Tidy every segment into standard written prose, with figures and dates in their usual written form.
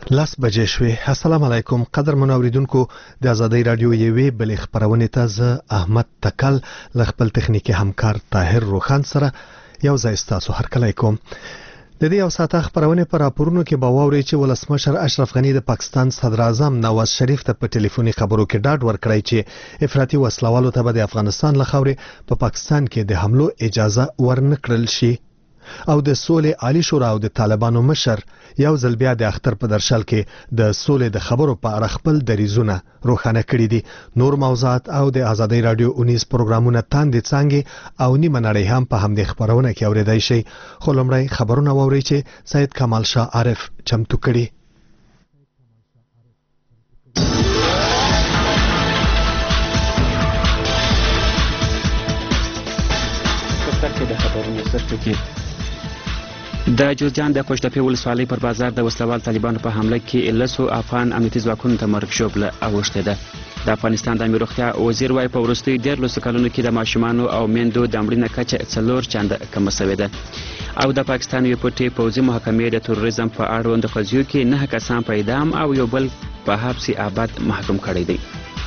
لاس بجې شوې. السلام علیکم قدرمنو اوریدونکو، د آزادۍ رادیو یوې بلې خبرونه ته زه احمد تکل له خپل تخنیکی همکار طاهر روخان سره یو ځای ستاسو هرکلی کوم. د دې یو ساعته خبرونه پر راپورونو کې به واوري چې ولسمشر اشرف غنی د پاکستان صدر اعظم نواز شریف ته په ټلیفوني خبرو کې ډاډ ورکړی چې افراطي وسلوالو ته به د افغانستان له خاورې په پاکستان کې د حملو اجازه ورنکړل شي. او د سولې عالی شورا او د طالبانو مشر یو ځل بیا د اختر په درشل کې د سولې د خبرو په اړه خپل دریځونه روښانه کړي دي. نور موضوعات او د آزادۍ رادیو 19 پروګرامونه تاندې څنګه او نیمه نړۍ هم په همدې خبرونه کې اوریدای شي. خو لومړی خبرونه واوري چې سید کمال شاه عارف چمتو کړي. د جوزجان د پشتپې ولسوالۍ پر بازار د وسلوال طالبانو په حمله کې 10 افغان امنیتي ځواکونو ته مرګ ژوبله اوښتې ده. د افغانستان د امنیتي روغتیا وزیر وايي په وروستیو 13 کلونو کې د ماشومانو او میندو د مړینې کچه 4 چنده کمه شوې ده. او د پاکستان یو پټي پوځي محکمې د تروریزم په اړوند قضیو کې 9 کسان په اعدام او یو بل په حبس ابد محکوم کړي دي.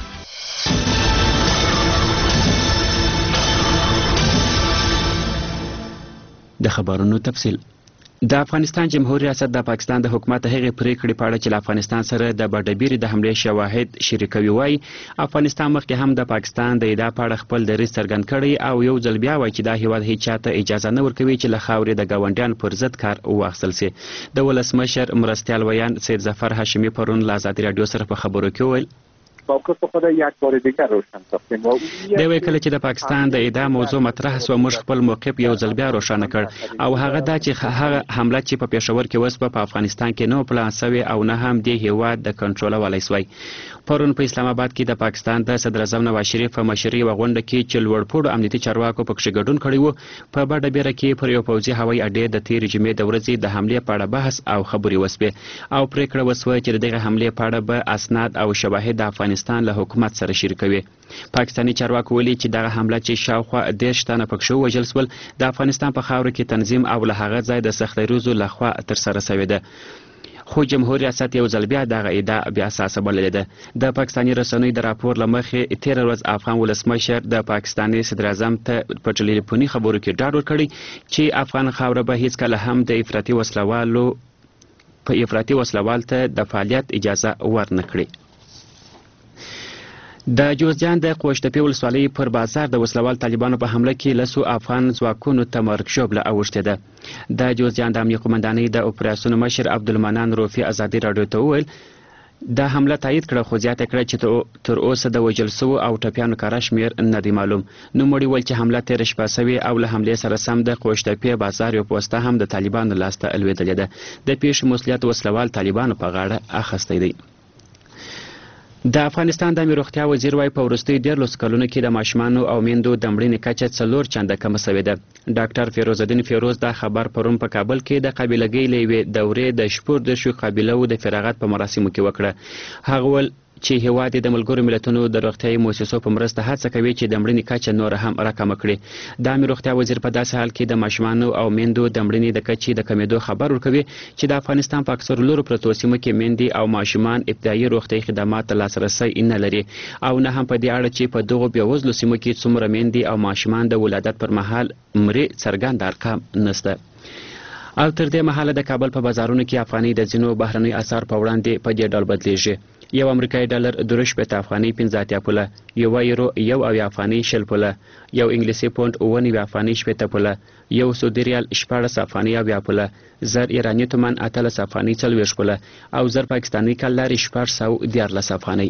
د خبرونو تفصیل. د افغانستان جمهوریت ریاست د پاکستان د حکومت هغې پریکړې په اړه چې له افغانستان سره د بډبیري د حملې شواهد شریکوي وایي افغانستان مخکې هم د پاکستان د ادعا په اړه خپل دریځ څرګند کړی او یو ځل بیا وایي چې دا هیواد هیڅ چاته اجازه نه ورکوي چې له خاورې د ګاونډیانو پر ضد کار واخیستل شي. د ولسمشر مرستیال ویان سید ظفر هاشمی پرون له آزادۍ راډیو سره په خبرو کې وویل موقف خود یک بار دیگر روشن ساختیم. دی وایي کله چې د پاکستان د ادعا موضوع مطرح شوه موږ خپل موقف یو ځل بیا روښانه کړ او هغه دا چې هغه حمله چې په پېښور کې وسوه په افغانستان کې نه پلان شوی او نه هم د هیواد د کنټرولولای شوی. پرون په اسلام آباد کې د پاکستان د صدر اعظم نواز شریف په مشرۍ یوه غونډه کې چې لوړپوړو امنیتي چارواکو پکښې ګډون کړی و په بډبیره کې پر یو پوځي هوایي اډې د تېرې جمعې د ورځې د حملې په اړه بحث او خبرې وسوې او پرېکړه وسوه چې د دغه حملې په اړه به اسناد او شواهد د افغانستان له حکومت سره شریکوي. پاکستاني چارواکو ویلي چې دغه حمله چې شاوخوا 10 تنه پکښې ووژل شول د افغانستان په خاوره کې تنظیم او له هغه ځای د سختدریزو لخوا ترسره شوې ده. خو جمهوریت ریاست یو ځل بیا دغه ادعا بې اساسه بللې ده. د پاکستاني رسنیو د راپور له مخې تېره ورځ افغان ولسمشر د پاکستاني صدر اعظم ته په ټلیفوني خبرو کې ډاډ ورکړی چې افغان خاوره به هیڅکله هم د افراطي وسلوال ته د فعالیت اجازه ورنه کړي. د جوزجان د قوشتپې ولسوالۍ پر بازار د وسلوال طالبانو په حمله کې 10 افغان ځواکونو ته مرګ ژوبله اوښتې ده. د جوزجان د امنیه قومندانۍ د اپراسیون مشر عبدالمنان روفي آزادۍ راډیو ته وویل دا حمله تایید کړه خو زیاته کړه چې تر اوسه د وژل شوو او ټپیانو کره شمېر نه دی معلوم. نوموړي وویل چې حمله تېره شپه شوې او له حملې سره سم د قوشتپې بازار یو پوسته هم د طالبانو لاسته لوېدلې ده. د پیښې مسؤلیت وسلوال طالبانو په غاړه اخیستی دی. د افغانستان د امنیتي روغتیا وزیر وايي په وروستیو 13 کلونو کې د ماشومانو او میندو د مړینې کچه 4 چنده کمه شوې ده. ډاکټر فیروز الدین فیروز دا خبر پرون په کابل کې د قابلګۍ له یوې دورې د شپور د شو قابلو د فراغت په مراسمو کې وکړه. هغه ول چې هیواد د ملګرو ملتونو د روغتیايي مؤسسو په مرسته هڅه کوي چې د مړینې کچه نور هم راکمه کړي. د امنیتي روغتیا وزیر په داسې حال کې د ماشومانو او میندو د مړینې د کچې د کمیدو خبر ورکوي چې د افغانستان په اکثرو لرو پرتو سیمو کې میندې او ماشومان ابتدایي روغتیايي خدمات ته لاسرسی نه لري او نه هم په دې اړه چې په دغو بېوزلو سیمو کې څومره میندې او ماشومان د ولادت پر مهال مړي څرګند ارقام نشته. او تر دې مهاله د کابل په بازارونو کې افغاني د ځینو بهرنیو اسعار په وړاندې په دې ډول بدلیږي. یو امریکایي ډالر 2.80 افغاني 15 پوله، یو یورو 1 افغاني 60 پوله، یو انګلیسي پونډ 9 افغاني 70 پوله، یو سعودي ریال 14 افغاني 9 پوله، زر ایراني تومان 18 افغاني 40 پوله او زر پاکستاني کلاري 414 افغاني.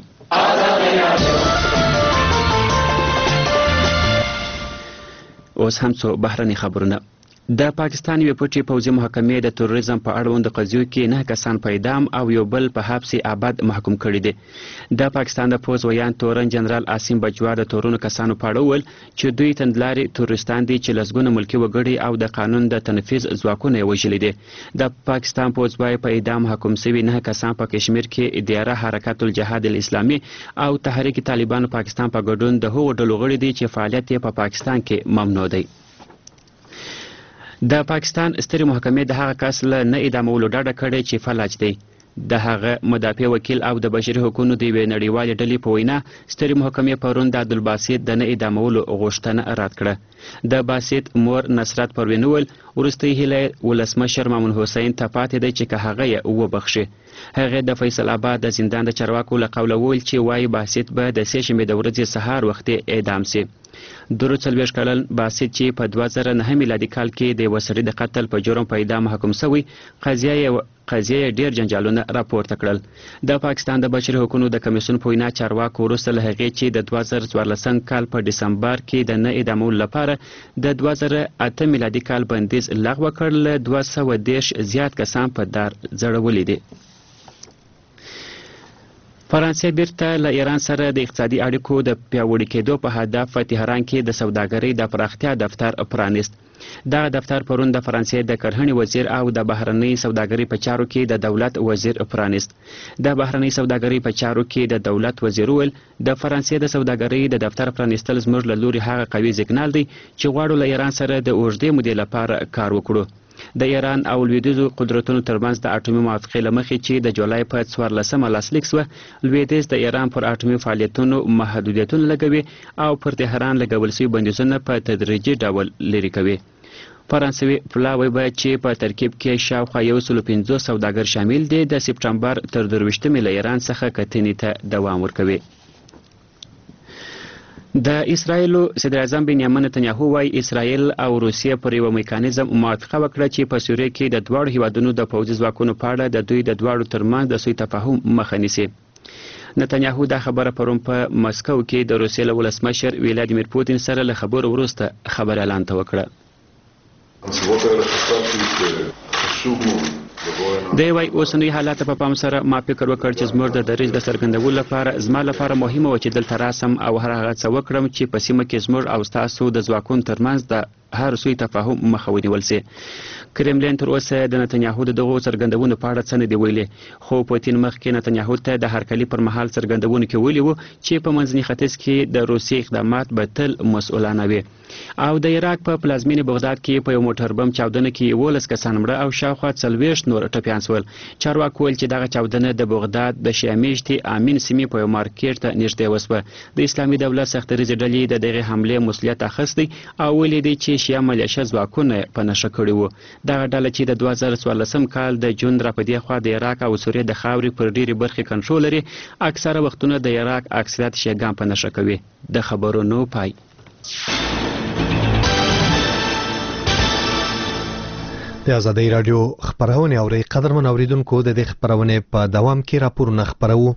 اوس هم څو بهرني خبرونه. د پاکستان یو پټي پوځي محکمې د تروریزم په اړوند قضیو کې 9 کسان په اعدام او یو بل په حبس ابد محکوم کړي دي. د پاکستان د پوځ ویان تورن جنرال عاصم بجوا د تورونو کسانو په اړه وویل چې دوی تندلاري تروریستان دي چې لسګونه ملکي وګړي او د قانون د تنفیذ ځواکونه یې وژلي دي. د پاکستان پوځ وايي په اعدام حکم شوي 9 کسان په کشمیر کې اداره حرکت الجهاد الاسلامي او تحریک طالبان پاکستان په ګډون د هغو ډلو غړي دي چې فعالیت یې په پاکستان کې ممنوع دی. د پاکستان سترې محکمې د هغه کس له نه اعدامولو ډډه کړې چې فلج دی. د هغه مدافع وکیل او د بشري حقوقو د یوې نړیوالې ډلې په وینا سترې محکمې پرون د عبدالباسط د نه اعدامولو غوښتنه رد کړه. د باسط مور نصرت پروین وویل وروستۍ هیله ولسمشر مامون حسین ته پاتې دی چې که هغه یې وبخښي. هغې د فیصل آباد د زندان د چارواکو له قوله وویل چې وایي باسط به د 3 شنبې د ورځې سهار وختي اعدام سي. 43 کلن باسط چې په 2009 میلادي کال کې د یوه سړي د قتل په جرم په اعدام محکوم شوی قضیه ډیر جنجالونه راپورته کړل. د پاکستان د بشري حقوقو د کمیسیون په وینا چارواکو وروسته له هغې چې د 2014 کال په ډسمبر کې د نه اعدامولو لپاره د 2008 میلادي کال بندیز لغوه کړ، له 210 زیات کسان په دار ځړولي دي. فرانسې بیرته له ایران سره د اقتصادي اړیکو د پیاوړي کېدو په هدف په تهران کې د سوداګرۍ د پراختیا دفتر پرانیست. دغه دفتر پرون د فرانسې د کرهڼې وزیر او د بهرنۍ سوداګرۍ په چارو کې د دولت وزیر پرانیست. د بهرنۍ سوداګرۍ په چارو کې د دولت وزیر وویل د فرانسې د سوداګرۍ د دفتر پرانیستل زموږ له لوري هغه قوي سیګنال دی چې غواړو له ایران سره د اوږدې مودې لپاره کار وکړو. د ایران او لویدیځو قدرتونو ترمنځ د اټومي موافقې له مخې چې د جولای په 14 لاسلیک شوه، لویدیځ د ایران پر اټومي فعالیتونو محدودیتونه لګوي او پر تهران لګول شوي بندیزونه په تدریجي ډول لرې کوي. فرانسوي پلاوی باید چې په ترکیب کې شاوخوا 150 سوداګر شامل دي د سپټمبر تر 22 له ایران څخه کتنې ته دوام ورکوي. د اسرایلو صدر اعظم بنیامین نتنیاهو وايي اسرایل او روسیه پر یو میکانیزم موافقه وکړه چې په سوریه کې د دواړو هیوادونو د پوځي ځواکونو په اړه د دوی د دواړو ترمنځ د سوء تفاهم مخه نیسي. نتنیاهو دا خبره پرون په مسکو کې د روسیې له ولسمشر ولادیمیر پوتین سره له خبرو وروسته خبر اعلان ته وکړه. دی وايي اوسنی حالات په پام سره ما فکر وکړ چې زموږ د دریځ د څرګندولو لپاره زما لپاره مهمه و چې دلته راسم او هر هغه څه وکړم چې په سیمه کې زموږ او ستاسو د ځواکونو ترمنځ د هر سوء تفاهم مخه ونیول سي. کرملین تر اوسه د نتنیاهو د دغو څرګندونو په اړه څه نه دی ویلي، خو پوتین مخکې نتنیاهو ته د هرکلي پر مهال څرګندونو کې ویلي وو چې په منځني ختیځ کې د روسیې اقدامات به تل مسؤلانه وي. او د عراق په پلازمینې بغداد کې په یو موټر بم چاودنه کې 11 کسان مړه او شاوخوا 40 نور ټپیان شول. چارواکو ویل چې دغه چاودنه د بغداد د شیعه میشتې امین سیمې په یو مارکیټ ته نږدې وسوه. د اسلامي دولت سختریزې ډلې د دغه حملې مسؤلیت اخیستی او ویلي دی چې شیعه ملیشه ځواکونه په نښه کړي وو. دغه ډله چې د 2014 کال د جون راپدې خوا د عراق او سوریې د خاورې پر ډېرې برخې کنټرول لري، اکثره وختونه د عراق اکثریت شیعهګان په نښه کوي. د خبرونو پای. د آزادۍ رادیو خبرونه اوري قدرمن اوریدونکو د دې خبرونه په دوام کې راپورونه خبرو.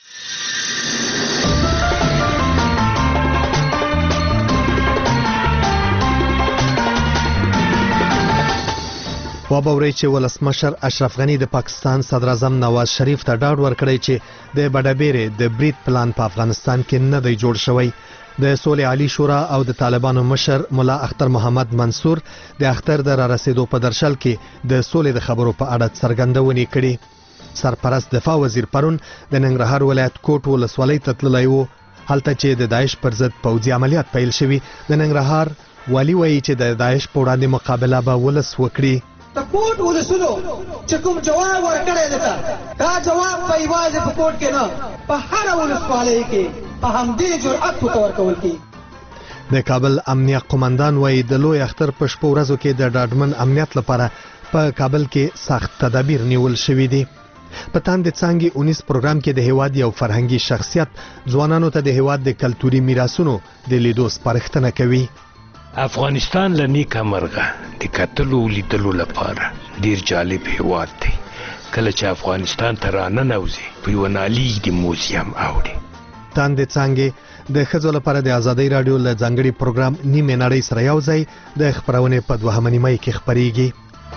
وابوري چې ولسمشر اشرف غنی د پاکستان صدر اعظم نواز شریف ته ډاډ ورکړی چې د بډابېرې د برید پلان په افغانستان کې نه دی جوړ شوی. د سولې عالی شورا او د طالبانو مشر مولا اختر محمد منصور د اختر د رارسېدو په درشل کې د سولې د خبرو په اړه څرګندونې کړې. سرپرست دفاع وزیر پرون د ننګرهار ولایت کوټ ولسوالۍ ته تللی و، هلته چې د داعش پر ضد پوځي عملیات پیل شوي. د ننګرهار والي وایي چې د داعش په وړاندې مقابله به ولس وکړي. د کوټ ولسونو چې کوم جواب ورکړی دی دا جواب په یوازې په کوټ کې نه په هره ولسوالۍ کې په همدې جرأت ورکول کېږي. د کابل امنیه قومندان وایي د لوی اختر په شپو ورځو کې د ډاډمن امنیت لپاره په کابل کې سخت تدابیر نیول شوي دي. په تاند څانګې 19 پروګرام کې د هیواد یو فرهنګي شخصیت ځوانانو ته د هیواد د کلتوري میراثونو د لیدو سپارښتنه کوي. افغانستان لنیکه مرغه د کتلو لیدلو لپاره ډیر جالب هیواد دی. کله چې افغانستان ته راننوځي په یو نالیږ د موزیم اوړي. تاند څانګې د ښځو لپاره د آزادۍ رادیو له ځانګړي پروګرام نیمه نړۍ سره یو ځای د خبرونې په 2 نیمه کې خبرېږي.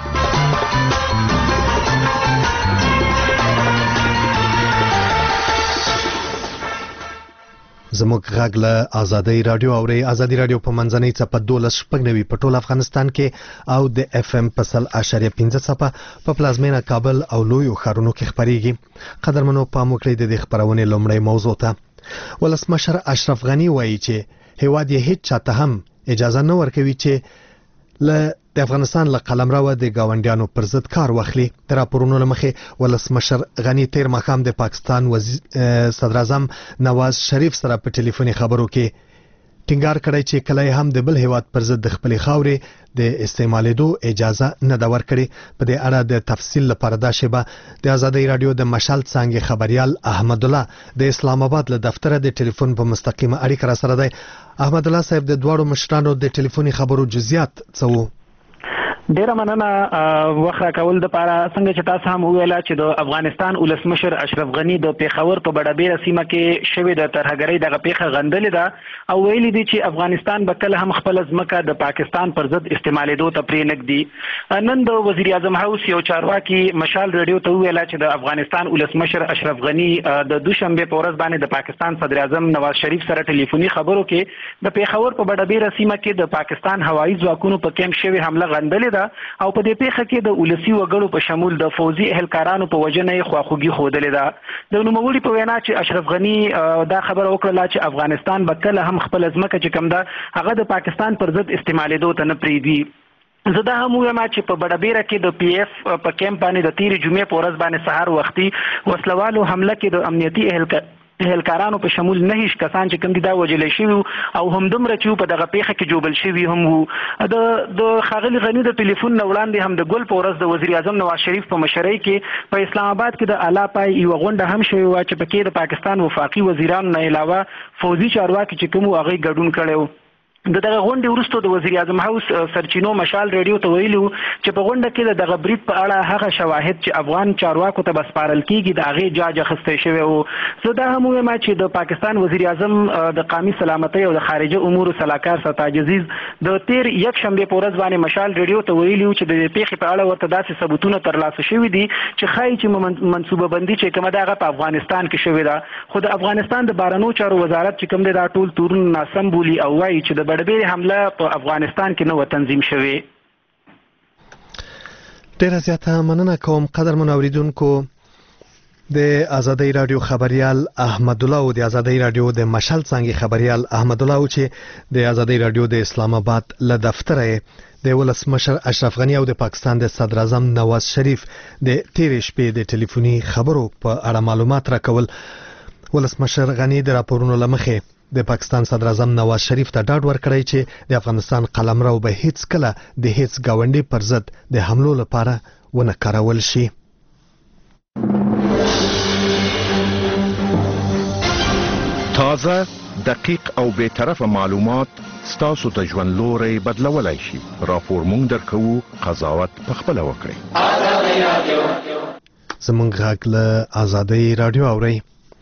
زموږ غږ له آزادۍ رادیو اوري. آزادۍ رادیو په منځنۍ څپه 12.9 په ټول افغانستان کې او د اف ام په 0.5 څپه په پلازمینه کابل او لویو ښارونو کې خبرېږي. قدرمنو پام وکړئ د دې خبرونې لومړی موضوع ته. ولسمشر اشرف غنی وایي چې هیواد یې هیڅ چاته هم اجازه نه ورکوي چې د افغانستان له قلمرو د گاونډیانو پر ضد کار واخلي. د راپورونو لمخې ولسمشر غنی تیر ماښام د پاکستان صدر اعظم نواز شریف سره په ټلیفوني خبرو کې ټینګار کړی چې کله هم د بل هیواد پر ضد د خپل خاورې د استعمالېدو اجازه نه دا ورکړي. په دې اړه د تفصیل لپاره دا شیبه د آزادۍ رادیو د مشال څانګې خبريال احمد الله د اسلام آباد له دفتره د ټلیفون په مستقیمه اړیکه را سره دی. احمد الله صاحب، د دواړو مشرانو د ټلیفوني خبرو جزئیات څه وو؟ ډیره مننه وخت راکول د پاره. څنګه چې تاسو هم ویلا چې د افغانستان ولسمشر اشرف غنی د پیښور په بډابیره سیمه کې شوې د ترهګرۍ دغه پیښه غندلې ده او ویلي دي چې افغانستان به کله هم خپل ځمکه د پاکستان پر ضد استعمالېدو ته پرې نږدي. نن د وزیر اعظم هاوس یو چارواکي مشال ریډیو ته ویلا چې د افغانستان ولسمشر اشرف غنی د دوشنبه په ورځ باندې د پاکستان صدر اعظم نواز شریف سره ټلیفوني خبرو کې د پیښور په بډابیره سیمه کې د پاکستان هوایي ځواکونو په کیمپ شوې حمله غندلې ده او په دې پیښه کې د ولسی وګړو په شمول د فوزي اهلکارانو په وجنه خواخوږي خوده ده. د نوموړي په وینا چې اشرف غنی دا خبره وکړه چې افغانستان به کله هم خپل ځمکه چې کوم ده هغه د پاکستان پر ضد استعمالېدو ته نه پریږدي. زه دا هم وایم چې په بډابیره کې د پی ایف په کیمپ باندې د تیر جمعې په ورځ باندې سهار وختي وسلوالو حمله کې د امنیتي اهلکارانو په شمول 9 کسان چې کوم دي دا وجلې شوي او هم دومره چې په دغه پیښه کې جوبل شوي هم وو. د خاغلی غنی د ټلیفون نه وړاندې هم د ګل په ورځ د وزیر اعظم نواز شریف په مشرۍ کې په اسلام آباد کې د اعلی پای یو غونډه هم شوې و چې پکې د پاکستان وفاقي وزیرانو نه علاوه فوزي چارواکي چې کوم هغه ګډون کړي. دغه غونډې وروسته د وزیر اعظم هاوس سرچینو مشال ریډیو ته ویلو چې په غونډه کې دغه برید په اړه هغه شواهد چې افغان چارواکو ته بسپارل کیږي د هغه جاج اخیستل شوی وو. زه دا هم وایم چې د پاکستان وزیر اعظم د قومي سلامتۍ او د خارجه امور صلاحکار سرتاج عزیز د تیر یک شنبه په ورځ باندې مشال ریډیو ته ویلو چې د پیښې په اړه ورته داسې ثبوتونه ترلاسه شوي دي چې ښایي چې منصوبه بندي چې کومه ده په افغانستان کې شوې ده. خو د افغانستان د بهرنیو چارو وزارت چې کوم دی دا ټول تورونه ناسم بولي او وایي چې د بډبیرې حمله په افغانستان کې نو تنظیم شوی. ډیره زیاته مننه کوم قدرمن اوریدونکو. د آزادۍ رادیو خبريال احمد الله او د آزادۍ رادیو د مشال څنګه خبريال احمد الله چې د آزادۍ رادیو د اسلام آباد له دفتره د ولسمشر اشرف غنی او د پاکستان د صدر اعظم نواز شریف د تیر شپې د ټلیفوني خبرو په اړه معلومات راکول. ولسمشر غنی د راپورونو لمخې د پاکستان صدر اعظم نواز شریف ته ډاډ ورکړی چې د افغانستان قلمرو به هیڅ کله د هیڅ گاونډي پر ضد د حملو لپاره ونه کارول شي. تازه، دقیق او به طرفه معلومات ستاسو ته ژوند لوري بدلولای شي. راپور مونږ درکو، قضاوت پخپله وکړئ. زمونږ غږ له آزادۍ رادیو اورئ.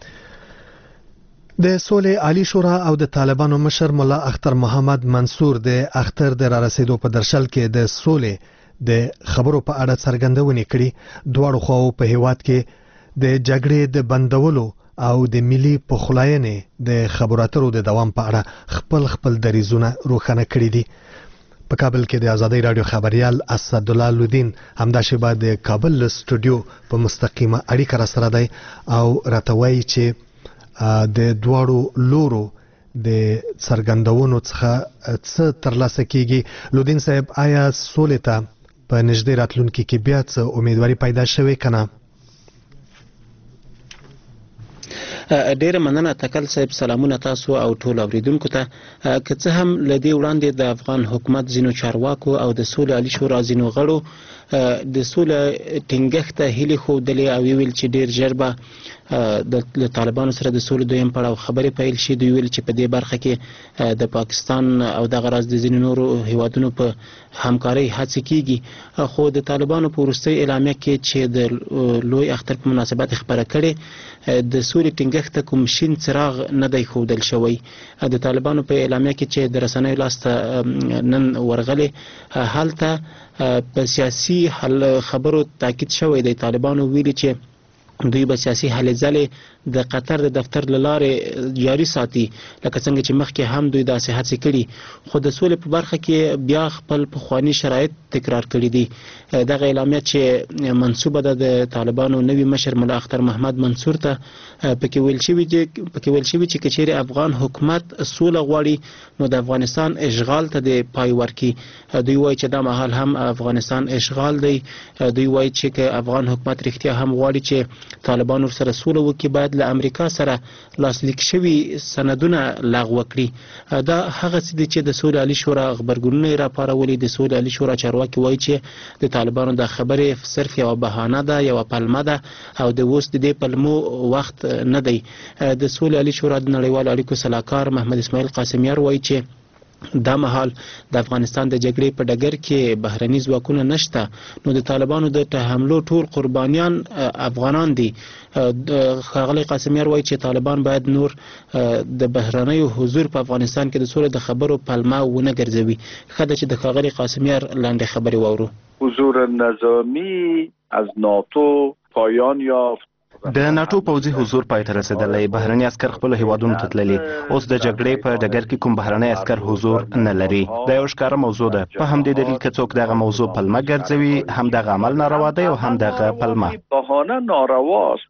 د سولې عالی شورا او د طالبانو مشر مولا اختر محمد منصور د اختر د را رسیدو په درشل کې د سولې د خبرو په اړه څرګندونې کړې. دواړو خواو په هیواد کې د جګړې د بندولو او د ملي پخلاینې د خبرو اترو د دوام په اړه خپل دریځونه روښانه کړي دي. په کابل کې د آزادۍ رادیو خبريال اسد الله لودین همدا شیبه د کابل سټوډیو په مستقیمه اړیکه را سره دی او راته وایي چې د دواړو لورو د څرګندونو څخه څه ترلاسه کیږي. لودین صاحب، آیا سولې ته په نږدې راتلونکي کې بیا څه امیدواري پیدا شوې کنه؟ ډیره مننه تکل صاحب. سلامونه تاسو او ټول اوریدونکو ته. که څه هم لدی وړاندې د افغان حکومت زینو چارواکو او د سولې عالی شورا زینو غړو د سولې ټینګښت هلي خوده او ویل چې ډیر ژر به د طالبانو سره د سولې دویم پړاو خبرې پیل شي. دوی ویل چې په دې برخه کې د پاکستان او د غراز د ځینو نورو هیوادونو په همکارۍ هڅې کیږي. خو د طالبانو په وروستۍ اعلامیه کې چې د لوی اختر په مناسبت خبره کړې د سولې ټینګښت کوم شین څراغ نه دی ښودل شوی. د طالبانو په اعلامیه کې چې د رسنیو لاسته نن ورغلې هلته په سیاسي حل خبرو تاکید شوی دی. طالبانو ویلي چې دوی به سیاسي هلې ځلې د قطر د دفتر لاره جاري ساتي لکه څنګه چې مخکې هم دوی داسې هڅې کړي خو د سولې په برخه کې بیا خپل پخواني شرایط تکرار کړي دي. دغه اعلامیه چې منسوبه ده د طالبانو نوي مشر ملا اختر محمد منصور ته پکې ویل شوي چې کچېرې افغان حکومت سوله غواړي نو د افغانستان اشغال ته د پای ورکړي. دوی وایي چې دا مهال هم افغانستان اشغال دی. دوی وایي چې افغان حکومت رښتیا هم غواړي چې طالبان ورسره سوله وکړي باید له امریکا سره لاسلیک شوي سندونه لغوه کړي. دا هغه څه دي چې د سولې عالي شورا خبرګونونه راپارولي. د سولې عالي شورا چارواکي وایي چې د طالبانو د خبرې صرف یوه بهانه ده یوه پلمه ده او د اوس د دې پلمو وخت نه دی. د سولې عالي شورا د نړیوالو اړیکو سلاکار محمد اسماعیل قاسمیار وایي چې دا مهال د افغانستان د جګړې په ډګر کې بهرني ځواکونه نشته نو د طالبانو د حملو ټول قربانیان افغانان دي. ښاغلی قاسمیار وایي چې طالبان باید نور د بهرنیو حضور په افغانستان کې د سولې د خبرو پلمه ونه ګرځوي. ښه ده چې د ښاغلي قاسمیار لاندې خبرې واورو. حضور نظامی از ناتو پایان یافت. د ناتو پوځي حضور پای ته رسیدلی. بهرني عسکر خپل هیوادونو ته تللي. اوس د جګړې په ډګر کې کوم بهرني عسکر حضور نه لري. دا یو ښکاره موضوع ده. په همدې دلیل که څوک دغه موضوع پلمه ګرځوي هم دغه عمل ناروا دی او هم دغه پلمه بهانه نارواست.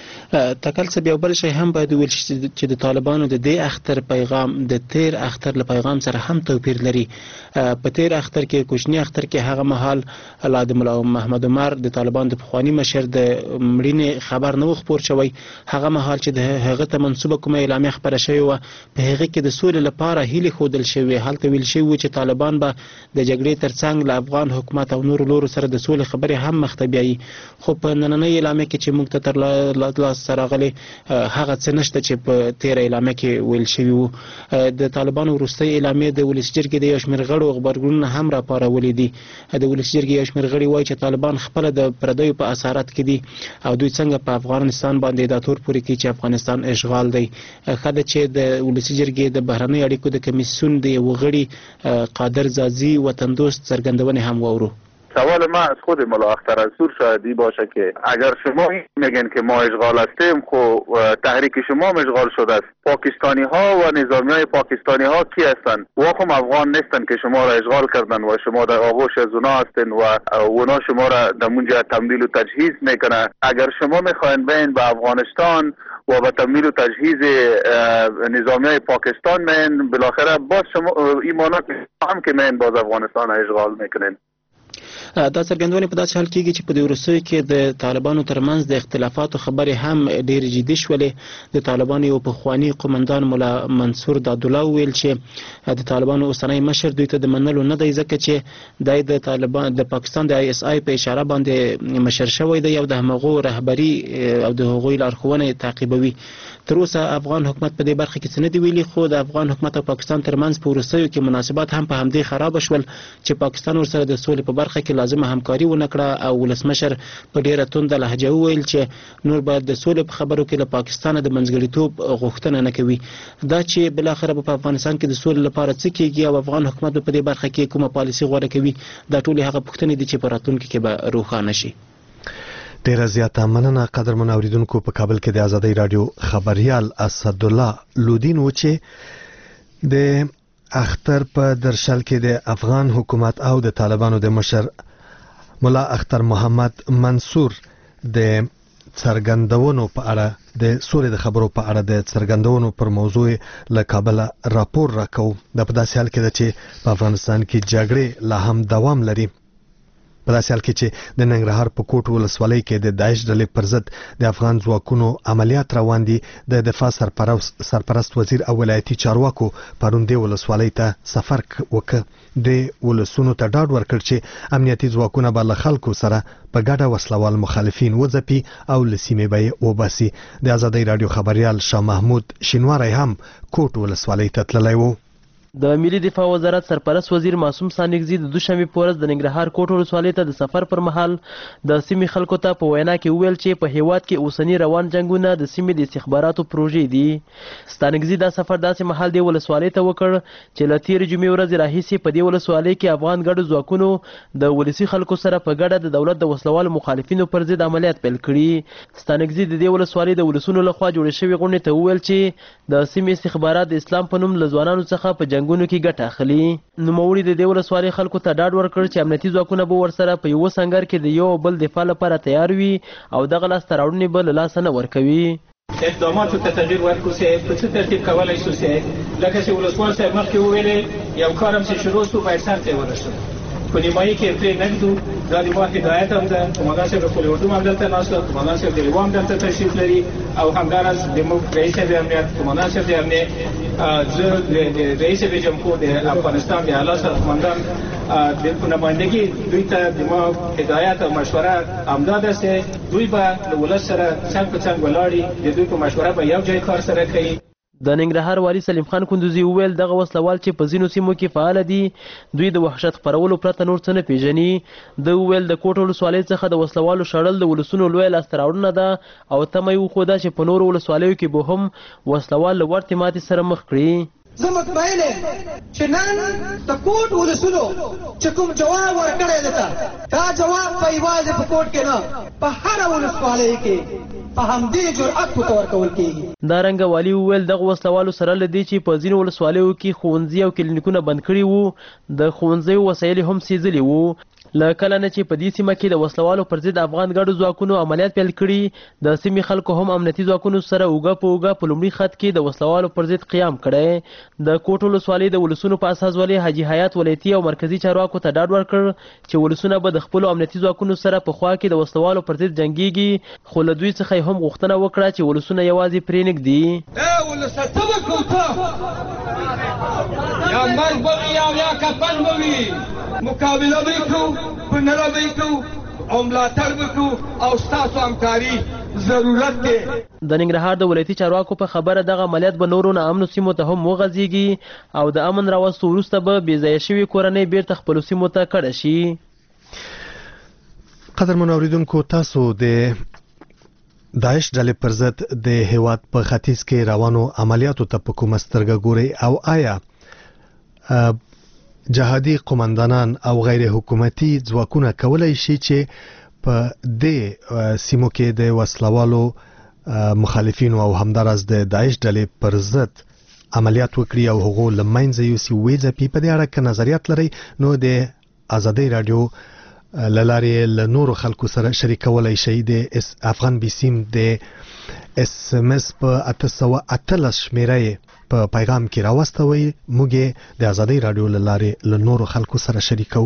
تکل څه بیا بل شی هم باید ویل شي چې د طالبانو د دې اختر پیغام د تیر اختر له پیغام سره هم توپیر لري. په تیر اختر کې کوچنی اختر کې هغه مهال د ملا محمد عمر د طالبان د پخوانی مشر د مړینې خبر نه خبر شوی. هغه مهال چې د هغه ته منسوبه کومه اعلامیه خبره شوی و په هغه کې د سولې لپاره هیله خودل شوی. هلته ویل شوی چې طالبان به د جګړې ترڅنګ له افغان حکومت او نور لورو سره د سولې خبرې هم مخ ته بیایي. خو په نننۍ اعلامیه کې چې موږ ته تر سره غلي هغه څه نشته چې په تیر اعلامیه کې ویل شوی وو. د طالبانو وروستۍ اعلامیه د ولسي جرګې د یو شمېر غړو خبرګونونه هم راپارولي دي. د ولسي جرګې یو شمېر غړي وایي چې طالبان خپله د پردیو په اسارت کې دي او دوی څنګه په افغانستان باندې دا تور پورې کوي چې افغانستان اشغال دی. ښه ده چې د ولسي جرګې د بهرنیو اړیکو د کمیسیون د یو غړي قادر زازی وطن دوست څرګندونې هم واورو. سوال ما از خود ملا اختر منصور شاید باشه که اگر شما میگن که ما اشغال هستیم خب تحریک شما اشغال شده است. پاکستانی ها و نظامی های پاکستانی ها کی هستند؟ واقعا افغان نیستن که شما را اشغال کردن و شما در آغوش از اونا هستین و اونا شما را در اونجا تمویل و تجهیز میکنه. اگر شما میخواین بین به افغانستان و به تمویل و تجهیز نظامی های پاکستان مین بالاخره باز شما ایمانات هم که مین باز افغانستان اشغال میکنین. دا څرګندونې په داسې حال کېږي چې په دې وروستیو کې د طالبانو ترمنځ د اختلافاتو خبرې هم ډېرې جدي شولې. د طالبانو یو پخواني قومندان ملا منصور دادالله وویل چې د طالبانو اوسنی مشر دوی ته د منلو نه دی ځکه چې دی د پاکستان د ISI په اشاره باندې مشر شوی دی او د همغو رهبري او د هغوی لارښوونې تعقیبوي. تر اوسه افغان حکومت په دې برخه کې څه نه دي ویلي خو د افغان حکومت او پاکستان ترمنځ په وروستیو کې مناسبات هم په همدې خراب شول چې پاکستان ورسره د سولې په برخه کې لازمه همکاري ونه کړه او ولسمشر په ډیره تونده لهجه وویل چې نور باید د سولې په خبرو کې له پاکستان د منځګړیتوب غوښتنه نه کوي. دا چې بل اخر په افغانستان کې د سولې لپاره څه کیږي او افغان حکومت په دې برخه کې کومه پالیسي غوړه کوي دا ټول هغه پوښتنې دي چې په راتلونکي کې به روښانه شي. ډیره زیاته مننه قدرمن اوریدونکو. په کابل کې د آزادۍ رادیو خبريال اسد الله لودین و چې د اختر په درشل کې د افغان حکومت او د طالبانو د مشر ملا اختر محمد منصور د څرګندونو په اړه د سولې د خبرو په اړه د څرګندونو پر موضوع له کابل راپور راکو. د په داسې حال کې ده چې په افغانستان کې جګړې لا هم دوام لري. په داسې حال کې چې د ننګرهار په کوټ ولسوالۍ کې د داعش ډلې پر ضد د افغان ځواکونو عملیات روان دي. د دفاع سرپرست وزیر او ولایتي چارواکو پرون د ولسوالۍ ته سفر وکړ. د ولسونو ته ډاډ ورکړ چې امنیتي ځواکونه به له خلکو سره په ګډه وسلوال مخالفین وځپي او له سیمې به یې وباسي. د آزادۍ رادیو خبريال شاه محمود شینواری هم کوټ ولسوالۍ ته تللی و. د ملي دفاع وزارت سرپرست وزیر معصوم سانګزي د دوشنبه پورز د ننګرهار کوټ ولسوالۍ ته د سفر پر مهال د سیمې خلکو ته په وینا کې وویل چې په هیواد کې اوسنی روان جنگونه د سیمې د استخباراتو پروژې دي. سانګزي دا سفر داسې مهال دی ولسوالۍ ته وکړ چې له تېرې جمعې ورځې راهیسې په دې ولسوالۍ کې افغان ګډو ځواکونو د ولسي خلکو سره په ګډه د دولت د وسلوالو مخالفینو پر ضد عملیات پیل کړي. سانګزي د دې ولسوالۍ د ولسونو لخوا جوړې شوې غونډې ته وویل چې د سیمې استخبارات د اسلام په نوم له ځوانانو څخه په جنگونو کې ګټه اخلي. نوموړي د دې ولسوالۍ خلکو ته ډاډ ورکړ چې امنیتي ځواکونه به ورسره په یوه سنګر کې د یو بل دفاع لپاره تیار وي او دغه لاسته راوړنې به له لاسه نه ورکوي. اقداماتو ته تغییر ورکړو چې په څه ترتیب کولی شو چې لکه چې ولسوال صاحب مخکې وویلې یو کار هم چې شروع شو باید سر ته ورسوو. په نیمایي کې پرې نږدو دا د ما هدایت هم ده. قمندان صاحب د پولې اردو هم دلته ناست ده، قمندان صاحب د لوا هم دلته تشریف لري او همداراز زموږ رئیس د امنیت قمندان صاحب د امنیت زه د رئیس جمهور د افغانستان د اعلی سرقمندان د نمایندګي دوی ته د ما هدایت او مشوره همدا ده چې دوی به له ولس سره څنګ په څنګ ولاړي، د دوی په مشوره به یو ځای کار سره کوي. د ننګرهار والي سلیم خان کندوزي وویل دغه وسلوال چې په ځینو سیمو کې فعال دي دوی د وحشت خپرولو پرته نور څه نه پیژني. د وویل د کوټ ولسوالۍ څخه د وسلوالو شړل د ولسونو لویه لاسته راوړنه ده او تمه یې وښوده چې په نورو ولسوالیو کې به هم وسلوال له ورتې ماتې سره مخ کړي. زه مطمئن یم چې نن د کوټ ولسونو چې کوم جواب ورکړی دی دا جواب په یوازې په کوټ کې نه په هره ولسوالۍ کې په همدې جرأت ورته ورکول کېږي. دا رنګه والي وویل دغه وسلوالو سره له دې چې په ځینو ولسوالیو کې ښوونځي او کلینیکونه بند کړي وو د ښوونځیو وسایل هم سیزلي وو. له کله نه چې په دې سیمه کې د وسلوالو پر ضد افغان ګډو ځواکونو عملیات پیل کړي د سیمې خلکو هم امنیتي ځواکونو سره اوږه په اوږه په لومړي خط کې د وسلوالو پر ضد قیام کړی. د کوټ ولسوالۍ د ولسونو په اساس والي حاجي حیات ولایتي او مرکزي چارواکو ته ډاډ ورکړ چې ولسونه به د خپلو امنیتي ځواکونو سره په خوا کې د وسلوالو پر ضد جنګیږي، خو له دوی څخه هم غوښتنه وکړه چې ولسونه یوازې پرې نږدي. یا مرګ به وي یا کفن به وي، مقابله به وکړو، پنره به وکړو او ملاتړ به وکړو او ستاسو همکاري ضرورت دی. د ننګرهار د ولایتي چارواکو په خبره دغه عملیات به نورو ناامنو سیمو ته هم وغځېږي او د امن راوستو وروسته به بې ځایه شوي کورنۍ بیرته خپلو سیمو ته کډه شي. قدرمنو اوریدونکو، تاسو د داعش ډلې پر ضد د هیواد په ختیځ کې روانو عملیاتو ته په کومه سترګه ګورئ او آیا جهادي قومندانان او غیر حکومتي ځواکونه کولای شي چې په دې سیمو کې د وسلوالو مخالفینو او همدارس د داعش ډلې پر ضد عملیات وکړي او هغه لمنځه یوسي وځي؟ په دې اړه که نظریات لري نو د آزادۍ رادیو للارې له نورو خلکو سره شریکولای شي. د افغان بیسیم د اس ام اس په 818 شمیره په پیغام کې راوستوي. موږ د آزادۍ رادیو للارې له نورو خلکو سره شریکو.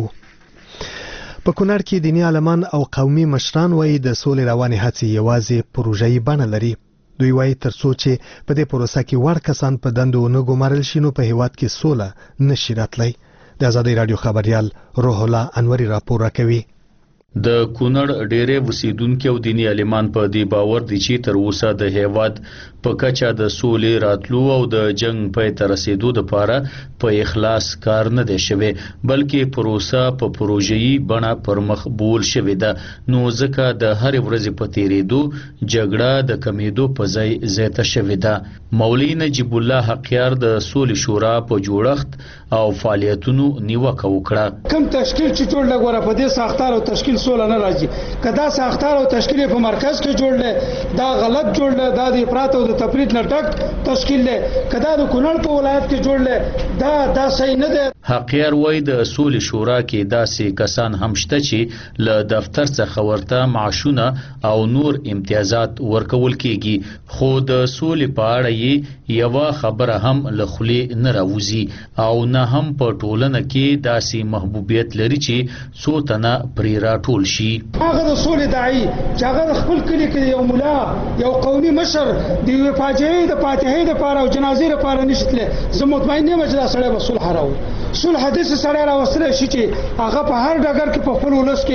په کونړ کې دیني عالمان او قومي مشران وایي د سولې روانې هڅې یوازې پروژه‌یي بڼه لري. دوی وایي ترڅو چې په دې پروسه کې وړ کسان په دندو نه ګمارل شي نو په هیواد کې سوله نشي راتلی. د آزادۍ رادیو خبريال روح الله انوري راپور راکوي. د کونړ ډېرې اوسیدونکو او دیني عالمان په دې باور دي چې تر اوسه د هیواد په کچه د سولې راتلو او د جنگ پای ته رسیدو لپاره په اخلاص کار نه دی شوی، بلکې پروسه په پروژه‌یي بڼه پر مخ بول شوې ده. نو ځکه د هر ورځې په تیریدو جګړه د کمیدو په ځای زیاته شوې ده. مولوی نجیب الله حقیار د سولې شورا په جوړښت او فعالیتونو نیوکه وکړه. کوم تشکیل چې جوړ لګوره په دې ساختار او تشکیل سوله نه راځي. کدا ساختار او تشکیل په مرکز کې جوړل دا غلط جوړل، دا د افراط او د تفرید نه ډک تشکیل له کدا د کونړ په ولایت کې جوړل دا صحیح نه ده. حقیار وای د سولې شورا کې داسې کسان هم شته چې له دفتر څخه ورته معاشونه او نور امتیازات ورکول کېږي، خو د سولې په اړه یې یوه خبره هم له خولې نه راوځي او نه هم په ټولنه کې داسې محبوبیت لري چې څو تنه پرې راټول شي. هغه د سولې داعی چې هغه خپل کلی کې یو مولا یو قومي مشر د یو فاجعې د فاتحې لپاره او جنازې لپاره نشتله، زه مطمئن یم چې دا سړی به صلح راوړي. صلح داسې سړی راوستلی شي چې هغه په هر ډګر کې په خپل ولس کې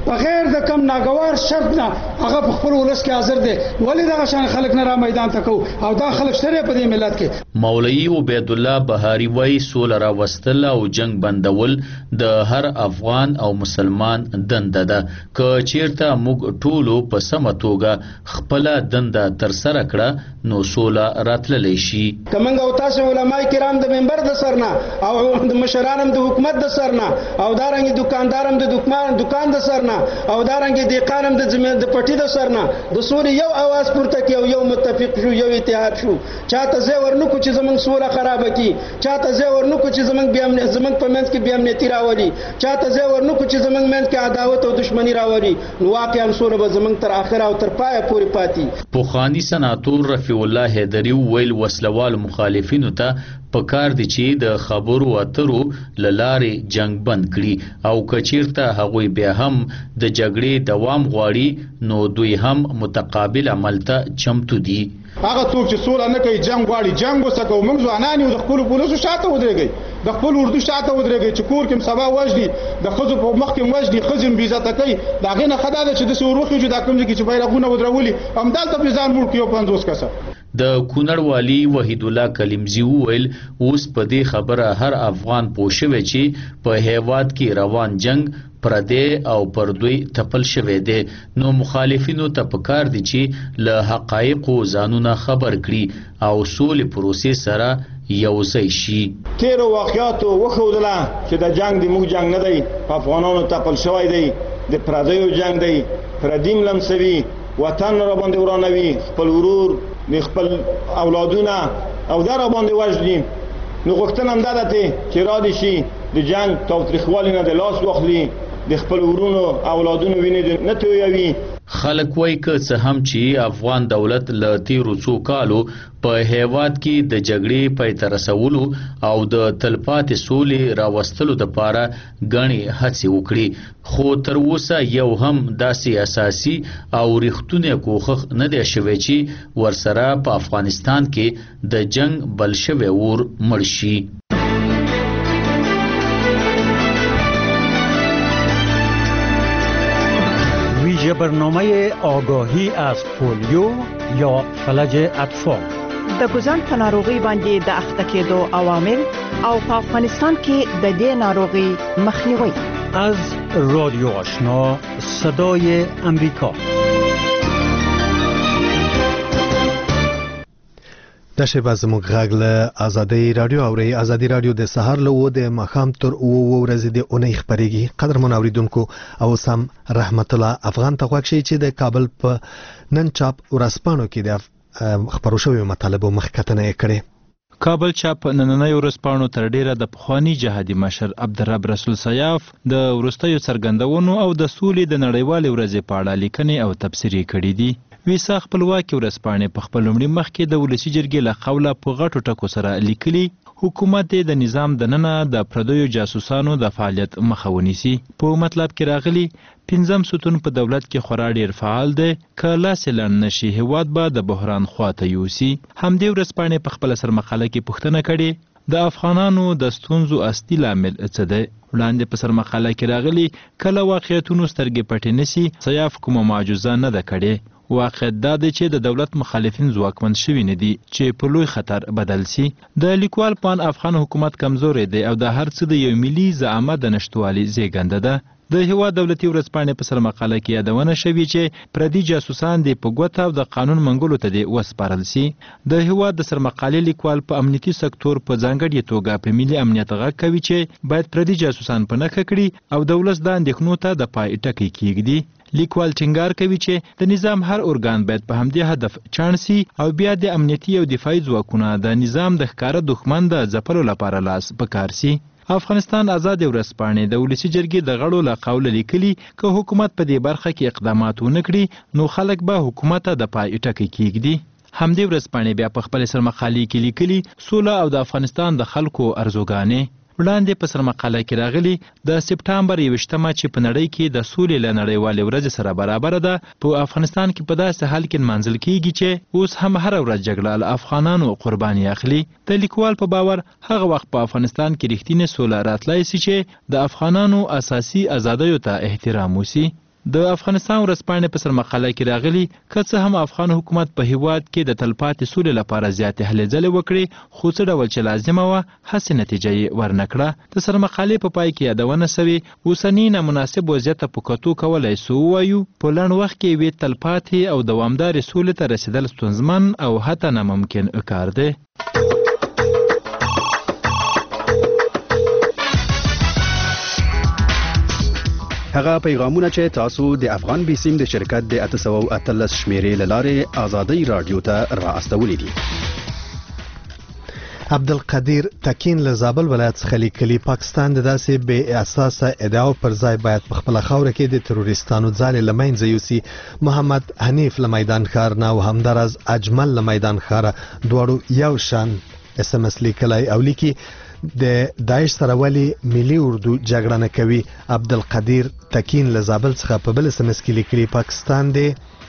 بغیر د کم ناګوار شرط نه هغه په خپل ولس کې حاضر دي. ولې دغه شان خلک نه را میدان ته کو او دا خلک شته په دې ملت کې. مولوی عبید الله بهاری وای سول را وستل او جنگ بندول د هر افغان او مسلمان دنده ده. که چیرته موږ ټولو په سمه توګه خپل دنده تر سره کړه نو سوله راتللی شي. کمنګ او تاسو علماء کرام د منبر د سرنا او د مشرانم د حکومت د سرنا او دارنګ دکاندارم د دکان د سرنا او دارنګ دیقانم د پټي د سرنا د سولې یو आवाज پورته کی او یو متفق شو یو اتحاد شو. چاته زه ورنکو چې زمنګ سوله خراب کی، چاته زه ورنکو چې زمنګ په منځ کې بیا امنیتي راولي، چاته زه ورنکو چې زمنګ منځ کې عداوت او دښمنی راولي. نو واقعا سوله به زمنګ تر اخره او تر پایه پورې پاتې. پوخانی سناتور رفیع الله حیدری ویل وسلوال مخالفینو ته پکار دي چې د خبرو اترو لارې جنگ بند کړي او کچیرته هغوی بیا هم د جګړې دوام غواړي نو دوی هم متقابل عمل ته چمتو دي. هغه څوک چې سوله نه کوي جنگ غواړي جنگ وسکو. موږ ځوانان یو د خپل پولیسو شاته ودرېږي، د خپل اردو شاته ودرېږي چې کور کې سبا وژني، د ښځو په مخ کې وژني، ښځې بې عزته کوي. د هغې نه ښه دا ده چې داسې وروخېږو دا کوم ځای کې چې بیرغونه ودرولي همدلته پرې ځان مړ کړي یو 50 کسه. د کونړ والي وحید الله کلیمزی وویل اوس په دې خبره هر افغان پوه شوی چې په هیواد کې روان جنگ پردې او پر دوی تپل شوی دی. نو مخالفینو ته پکار دي چې له حقایقو ځانونه خبر کړي او سولې پروسې سره یوځای شي. تیرو واقعاتو وښودله چې د جنگ د موږ جنگ نه دی، په افغانانو تپل شوی دی، د پردیو جنگ دی، پردیم لمسوي، وطن را باندې ورانوي، خپل ورور د خپل اولادونه او در باندې وژني. نو غوښتنه هم دا ده چې را دي شي د جنگ تاوتریخوالي نه د لاس واخلي، د خپل ورونو اولادونو وینې نه تویوي. خلک وایي که څه هم چې افغان دولت له تیرو څو کالو په هیواد کې د جګړې پای ته رسولو او د تلپاتې سولې راوستلو دپاره ګڼې هڅې وکړي، خو تر اوسه یو هم داسې اساسي او ریښتونی کوښښ نه دی شوی چې ورسره په افغانستان کې د جنگ بل شوی اور مړ شي. برنامه آگاهی از پولیو یا فلج اطفال د ګوزن په ناروغي باندې د اخته کېدو عوامل او په افغانستان کې د دې ناروغي مخنیوي. از رادیو آشنا صدای امریکا. د شیبه زموږ غږ له ازادي رادیو او ازادي رادیو د سهار له د مخام تر او ورځې د اونۍ خبريږي. قدر منوریدونکو او سم رحمت الله افغان ته خوښ شي چې د کابل په نن چاپ ورسپانو کې د خبرو شوی مطالبه مخکتنه کړي. کابل چاپ نننۍ ورسپانو تر ډیره د پخوانی جهادي مشر عبدالرب رسول سیاف د ورستیو څرګندونو او د سولې د نړیوالې ورځې په اړه لیکنې او تبصرې کړې دي. ویسا خپلواکي ورسپانې په خپل لومړي مخ کې د ولسی جرګې له قوله په غټو ټکو سره لیکلي حکومت د نظام د ننه د پردیو جاسوسانو د فعالیت مخه ونیسي. په مطلب کې راغلي 5 ستون په دولت کې خورا ډیر فعال دی، که لاس لاندې نشي هیواد به د بحران خواته یوسي. همدې ورسپانې په خپل سر مقاله کې پوښتنه کړې د افغانانو د ستونزو اصلي لامل څه دی. وړاندې په سر مقاله کې راغلي کله واقعیتونو سترګې پټې نسی سیاف کومه معجزه نه ده کړې. واقعیت دا دی چې د دولت مخالفین ځواکمن شوي نه دي چې په لوی خطر بدل سي. د لیکوال پان افغان حکومت کمزوري دی او د هر څه د یو ملي زعامت د نشټوالي زیږنده ده. د هیواد دولتي ورځپاڼې په سر مقاله کې یادونه شوې چې پردي جاسوسان د په ګوته او د قانون منګولو ته دی وسپارل سي. د هیواد د سر مقالې لیکوال په امنیتي سکتور په ځانګړي توګه په ملي امنیت غږ کوي چې باید پردي جاسوسان په نښه کړي او د ولس د اندېښنو ته د پای ټکی کېږدي. لیکوال ټینګار کوي چې د نظام هر ارګان باید په همدې هدف چانسي او بیا د امنیتي او دفاعي ځواکونه د نظام د ښکاره دښمن د ځپلو لپاره لاس پکار سي. افغانستان آزاد ورځپاڼې د ولسی جرګې د غړو له قوله لیکلي که حکومت په دې برخه کې اقدامات ونه کړي نو خلک به حکومت ته د پای ټکی کېږدي. همدې ورځپاڼې بیا په خپل سر مقالې کې لیکلي سوله او د افغانستان د خلکو ارزوګانې. وړاندې په سر مقاله کې راغلي د سپټامبر 21مه چې په نړۍ کې د سولې له نړیوالې ورځې سره برابر ده په افغانستان کې په داسې حال کې منځل کېږي چې اوس هم هر ورځ جګړه له افغانانو قرباني اخلي. د لیکوال په باور هغه وخت په افغانستان کې رښتینې سوله راتلای شي چې د افغانانو اساسي ازادیو ته احترام وشي. د افغانستان ورځپاڼې په سرمقاله کې راغلي که څه هم افغان حکومت په هیواد کې د تلپاتې سولې لپاره زیاتې هلې ځلې وکړي خو څه ډول چې لازمه وه هسې نتیجه یې ورنکړه. د سرمقالې په پای کې یادونه سوې اوسني نامناسب وضعیت ته په کتو کولی سو ووایو په لنډ وخت کې یوې تلپاتې او دوامدارې سولې ته رسېدل ستونزمن او حتی ناممکن کار دی. هغه پیغامونه چې تاسو د افغان بیسیم د شرکت د 813 شمیرې له لارې آزادۍ رادیو ته را استولې دي. عبدالقدیر تکین له زابل ولایت څخه لیکلي پاکستان د داسې بې اساسه ادعاو پر ځای باید په خپله خاوره کې د تروریستانو ځالې له منځه یوسي. محمد حنیف له میدان ښار نه او همداراز اجمل له میدان ښاره دواړو یو شان SMS لیکلی او لیکي د داعش سره ولې ملي اردو جګړه نه کوي. عبدالقدیر تکین له زابل څخه په بل SMS کې لیکلي پاکستان د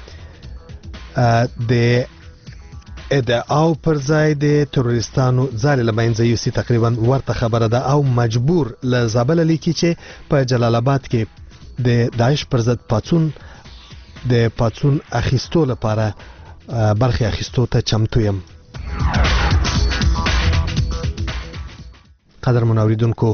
ادعاو پر ځای د تروریستانو ځالې له منځه یوسي تقریبا ورته خبره ده او مجبور له زابل لیکي چې په جلال آباد کې د داعش پر ضد پاڅون اخیستو لپاره برخې اخیستو ته چمتو یم. قدر منوریدونکو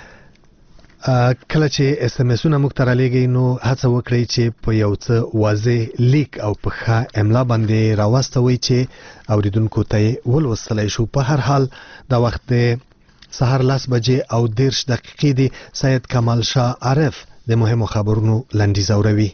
کله چې SMS-ونه موږ ته رالیږئ نو هڅه وکړئ چې په یو څه واضح لیک او په ښه املا باندې راواستوئ چې اوریدونکو ته یې ولوستلی شو. په هر حال دا وخت د سهار 10 بجې او 10 دقیقې دی. سید کمال شاه عارف د مهمو خبرونو لنډیز اوروي.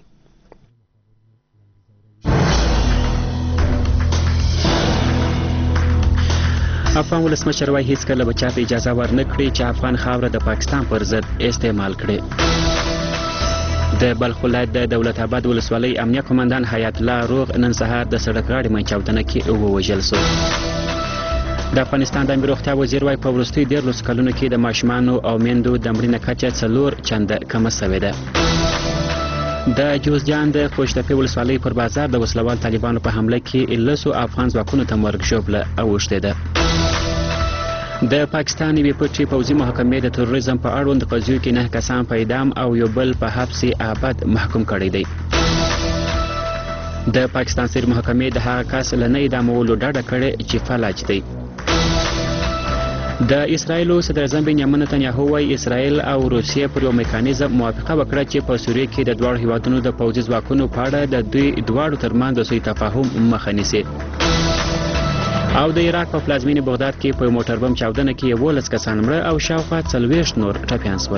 افغان ولسمشر وایي هیڅکله به چاته اجازه ورنکړي چې افغان خاوره د پاکستان پر ضد استعمال کړي. د بلخ ولایت د دولت آباد ولسوالۍ امنیه قومندان حیات الله روغ نن سهار د سړک غاړې منچاودنه کې ووژل شو. د افغانستان د امنیت روغتیا وزیر وایي په وروستیو 13 کلونو کې د ماشومانو او میندو د مړینې کچه 4 چنده کمه شوې ده. د جوزجان د خوشتپې ولسوالۍ پر بازار د وسلوال طالبانو په حمله کې 10 افغان ځواکونو ته مرګ ژوبله اوښتې ده. د پاکستان یوې پټې پوځي محکمې د تروریزم په اړوند قضیو کې 9 کسان په اعدام او یو بل په حبس ابد محکوم کړی دی. د پاکستان سری محکمې د هغه کس له نه اعدامولو ډډه کړې چې فلج دی. د اسرایلو صدر اعظم بنیامین نتنیاهو وایي اسرایل او روسیې پر یو میکانیزم موافقه وکړه چې په سوریه کې د دواړو هیوادونو د پوځي ځواکونو په اړه د دوی دواړو ترمنځ د سوء تفاهم مخه نیسي. او د عراق په پلازمینې بغداد کې په موټر بم چاودنه کې 11 کسان مړه او شاوخوا 40 نور ټپیان شول.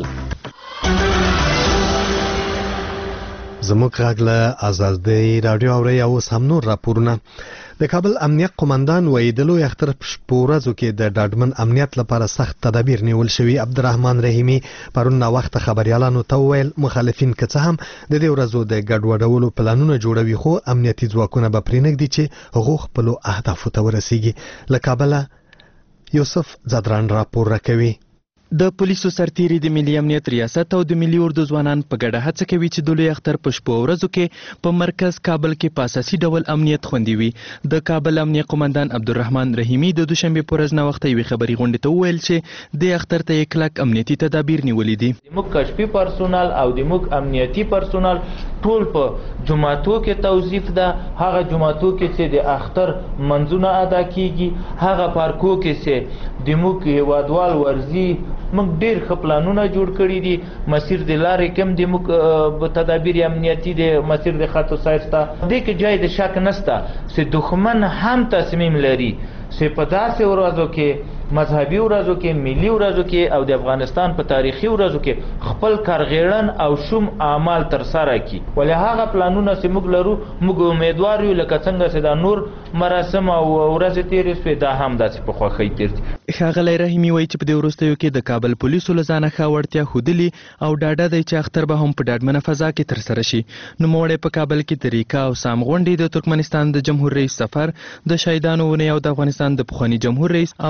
زموږ غږ له آزادۍ رادیو اوري او اوس هم نور راپورونه. د کابل امنیت قومندان وایي د لوی اختر په ورځو کې د ډاډمن امنیت لپاره سخت تدابیر نیول شوي. عبدالرحمن رحیمي پرون ناوخته خبريالانو ته وویل مخالفین که څه هم د دې ورځو د ګډوډولو پلانونه جوړوي خو امنیتي ځواکونه به پرېنږدي چې هغو خپلو اهدافو ته ورسیږي. له کابله یوسف زدران راپور راکوي. د پولیسو سرتیري د ملي امنیت ریاست او د ملي اردو ځوانان په ګډه هڅه کوي چې د لوی اختر په شپو ورځو کې په مرکز کابل کې په اساسي ډول امنیت خوندي وي. د کابل امنیه قومندان عبدالرحمن رحیمي د دوشنبه په ورځ ناوخته یوې خبري غونډې ته وویل چې د اختر ته یې کلک امنیتي تدابیر نیولي دي. موږ کشفي پرسونل او د موږ امنیتي پرسونل ټول په جمعاتو کې توظیف ده. هغه جمعاتو کې چې د اختر منځونه ادا کیږي، هغه پارکو کې چې د موږ هیوادوال ورزي موږ ډیر ښه پلانونه جوړ کړي دي. مسیر د لارې کم د موږ تدابیر امنیتي د مسیر د خط سایسته دې کې جای د شک نشته چې دښمن هم تصمیم لري چې په داسې ورځو کې مذهبي ورځو کې ملي ورځو کې او د افغانستان په تاریخي ورځو کې خپل کارغیړن او شوم اعمال تر سره کړي. ولې هغه پلانونه چې موږ لرو موږ امیدوار یو لکه څنګه چې دا نور مراسم او ورځې تیرې شوې دا هم داسې په خوښۍ تیر دي. ښاغلی رحیمي وایي چې په دې وروستیو کې د کابل پولیسو له ځانه ښه وړتیا ښودلي او ډاډه دی چې اختر به هم په ډاډمنه فضا کې ترسره شي. نوموړی په کابل کې د ریکا او سام غونډې، د ترکمنستان د جمهور رئیس سفر، د شهیدانو ونې او د افغانستان د پخواني جمهور رئیس او د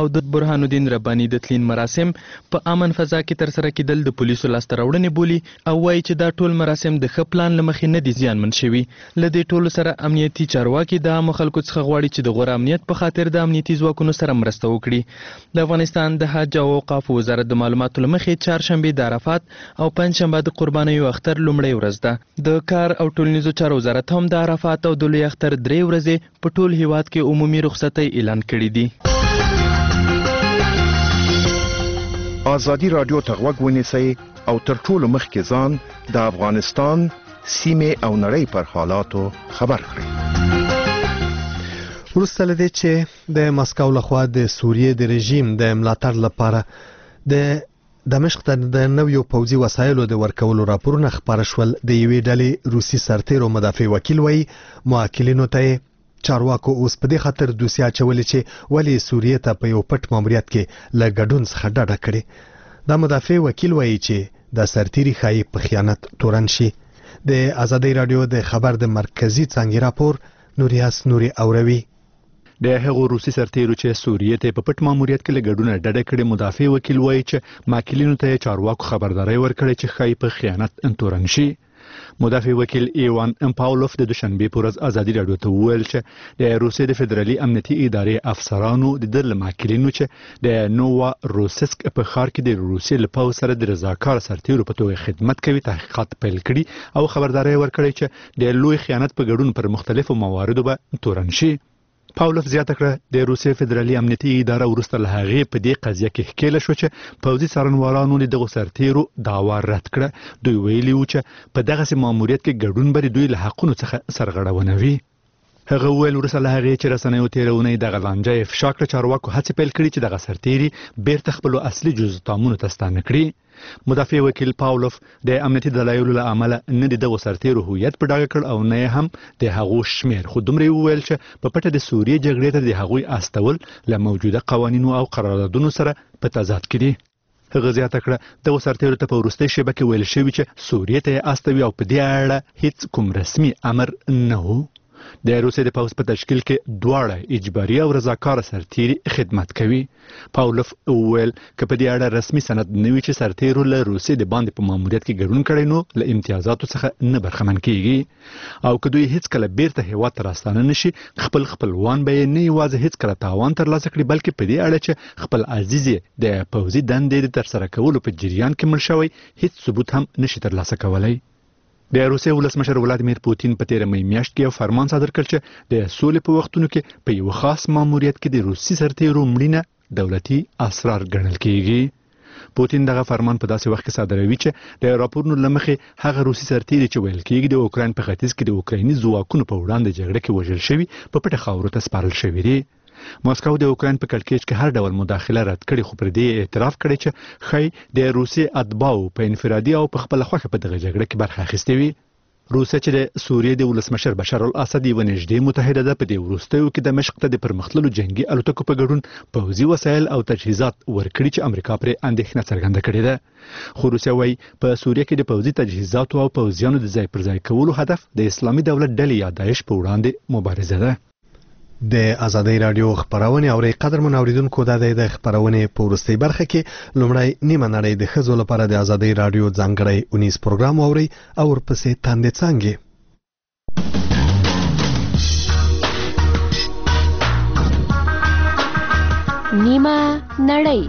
برهان الدین رباني د تلین مراسم په امن فضا کې ترسره کېدل د پولیسو لاسته راوړنې بولي او وایي چې دا ټول مراسم د ښه پلان له مخې نه دي زیانمن شوي. له دې ټولو سره امنیتي چارواکي د عامو خلکو څخه غواړي چې د غوره امنیت په خاطر د امنیتي ځواکونو سره مرسته وکړي. د افغانستان د حج او اوقاف وزارت د معلوماتو له مخې چهارشنبې د عرفات او پنجشنبه د قربانیو اختر لومړۍ ورځ ده. د کار او ټولنیزو چارو وزارت هم د عرفات او د لوی اختر 3 ورځې په ټول هیواد کې عمومي رخصتۍ اعلان کړي دي. آزادی رادیو ته غوږ ونیسئ او تر ټولو مخکې ځان د افغانستان سیمې او نړۍ پر حالاتو خبر کړئ. وروسته له دې چې د مسکو لخوا د سوریې د رژیم د ملاتړ لپاره د دمشق ته د نویو پوځي وسایلو د ورکولو راپورونه خپاره شول، د یوې ډلې روسي سرتیرو مدافع وکیل وایي موکلینو ته چارواکو اوس په دې خاطر دوسیه اچولې چې ولې سوریې ته په یو پټ ماموریت کې له ګډون څخه ډډه کړې. دا مدافع وکیل وایي چې د سرتیري ښایي په خیانت تورن شي. د آزادۍ رادیو د خبر د مرکزی څانګې راپور نوریاس نوري اوروي. د هغو روسي سرتیرو چې سوریې ته په پټ ماموریت کې لګډونه ډډه کړې مدافع وکیل وایي چې ماکلینو ته چارواکو خبرداري ورکړې چې خای په خیانت انتورن شي. مدافع وکیل ایوان امپاولوف د دوشنبه پر ورځ آزادي رادیو ته وویل چې د روسیې د فدرالي امنیتي ادارې افسرانو د دل ماکلینو چې د نووا روسسک په ښار کې د روسیې له پوځ سره د رضاکار سرتیرو په توګه خدمت کوي تحقیقات پیل کړي او خبرداري ورکړې چې د لوی خیانت په ګډون پر مختلفو مواردو به تورن شي. پاولوف زیاته کړه د روسیې فدرالي امنیتي اداره ورسته له هغې په دې قضیه کې ښکېله شو چې پوځي څارنوالانو د دغو سرتیرو دعوا رد کړه. دوی ویلي وو چې په دغسې ماموریت کې ګډون به دوی له حقونو څخه سرغړونه وي. هغه ویل وروسته له هغې چې رسنیو تېرونې دغه لانجه افشا کړه چارواکو هڅې پیل کړي چې دغه سرتیري بیرته خپلو اصلي جزتامونو ته ستانه کړي. مدافع وکیل پاولوف د امنیتي دلایلو له امله نه د دغو سرتیرو هویت په ډاګه کړ او نه هم د هغو شمیر، خو دومره وویل چې په پټه د سوریې جګړې ته د هغوی استول له موجوده قوانینو او قراردادونو سره په تضاد کې دي. هغه زیاته کړه دغو سرتیرو ته په وروستۍ شیبه کې ویل شوي چې سوریې ته یې استوي او په دې اړه هیڅ کوم رسمي امر نه و. د روسیې د پوځ په تشکیل کې دواړه اجباري او رضاکار سرتیري خدمت کوي. پاولوف ویل که په دې اړه رسمي سند نه وي چې سرتیرو له روسیې د باندې په ماموریت کې ګډون کړی نو له امتیازاتو څخه نه برخمن کیږي او که دوی هیڅ کله بیرته هیواد ته راستانه نشي خپلوان به یې نه یوازې هیڅ کله تاوان ترلاسه کړي بلکې په دې اړه چې خپل عزیز د پوځي دندې د ترسره کولو په جریان کې مړ شوی هیڅ ثبوت هم نشي ترلاسه کولی. د روسیې ولسمشر ولادیمیر پوتین په تیره می میاشت کې یو فرمان صادر کړ چې د سولې په وختونو کې په یو خاص ماموریت کې د روسي سرتیرو مړینه دولتي اسرار ګڼل کیږي. پوتین دغه فرمان په داسې وخت کې صادروي چې د راپورونو له مخې هغه روسي سرتیري چې ویل کیږي د اوکراین په ختیځ کې د اوکرایني ځواکونو په وړاندې جګړه کې وژل شوي په پټه خاورو ته سپارل شوي دي. ماسکو د اوکراین په کړکېچ کې هر ډول مداخله رد کړي خو پر دې اعتراف کړی چې خی د روسیې اتباعو په انفرادي او په خپل خوښه په دغه جګړه کې برخه اخیستې وي. روسیه چې د سوریې د ولسمشر بشار الاسد یو نږدې متحده ده په دې وروستیو کې دمشق ته د پرمختللو جنگي الوتکو په ګډون پوځي وسایل او تجهیزات ورکړي چې امریکا پر اندېښنه څرګنده کړې ده. خو روسیه وايي په سوریه کې د پوځي تجهیزاتو او پوځیانو د ځای پر ځای کولو هدف د اسلامي دولت ډلې یا داعش په وړاندې مبارزه ده. د آزادۍ رادیو خبرونه او قدرمن اوریدونکو د خبرونه په ورستۍ برخه کې لومړی نیمه نړۍ د ښځو لپاره د آزادۍ رادیو ځانګړی 19 پروګرام اوري او ورپسې تاندې څانګې. نیمه نړۍ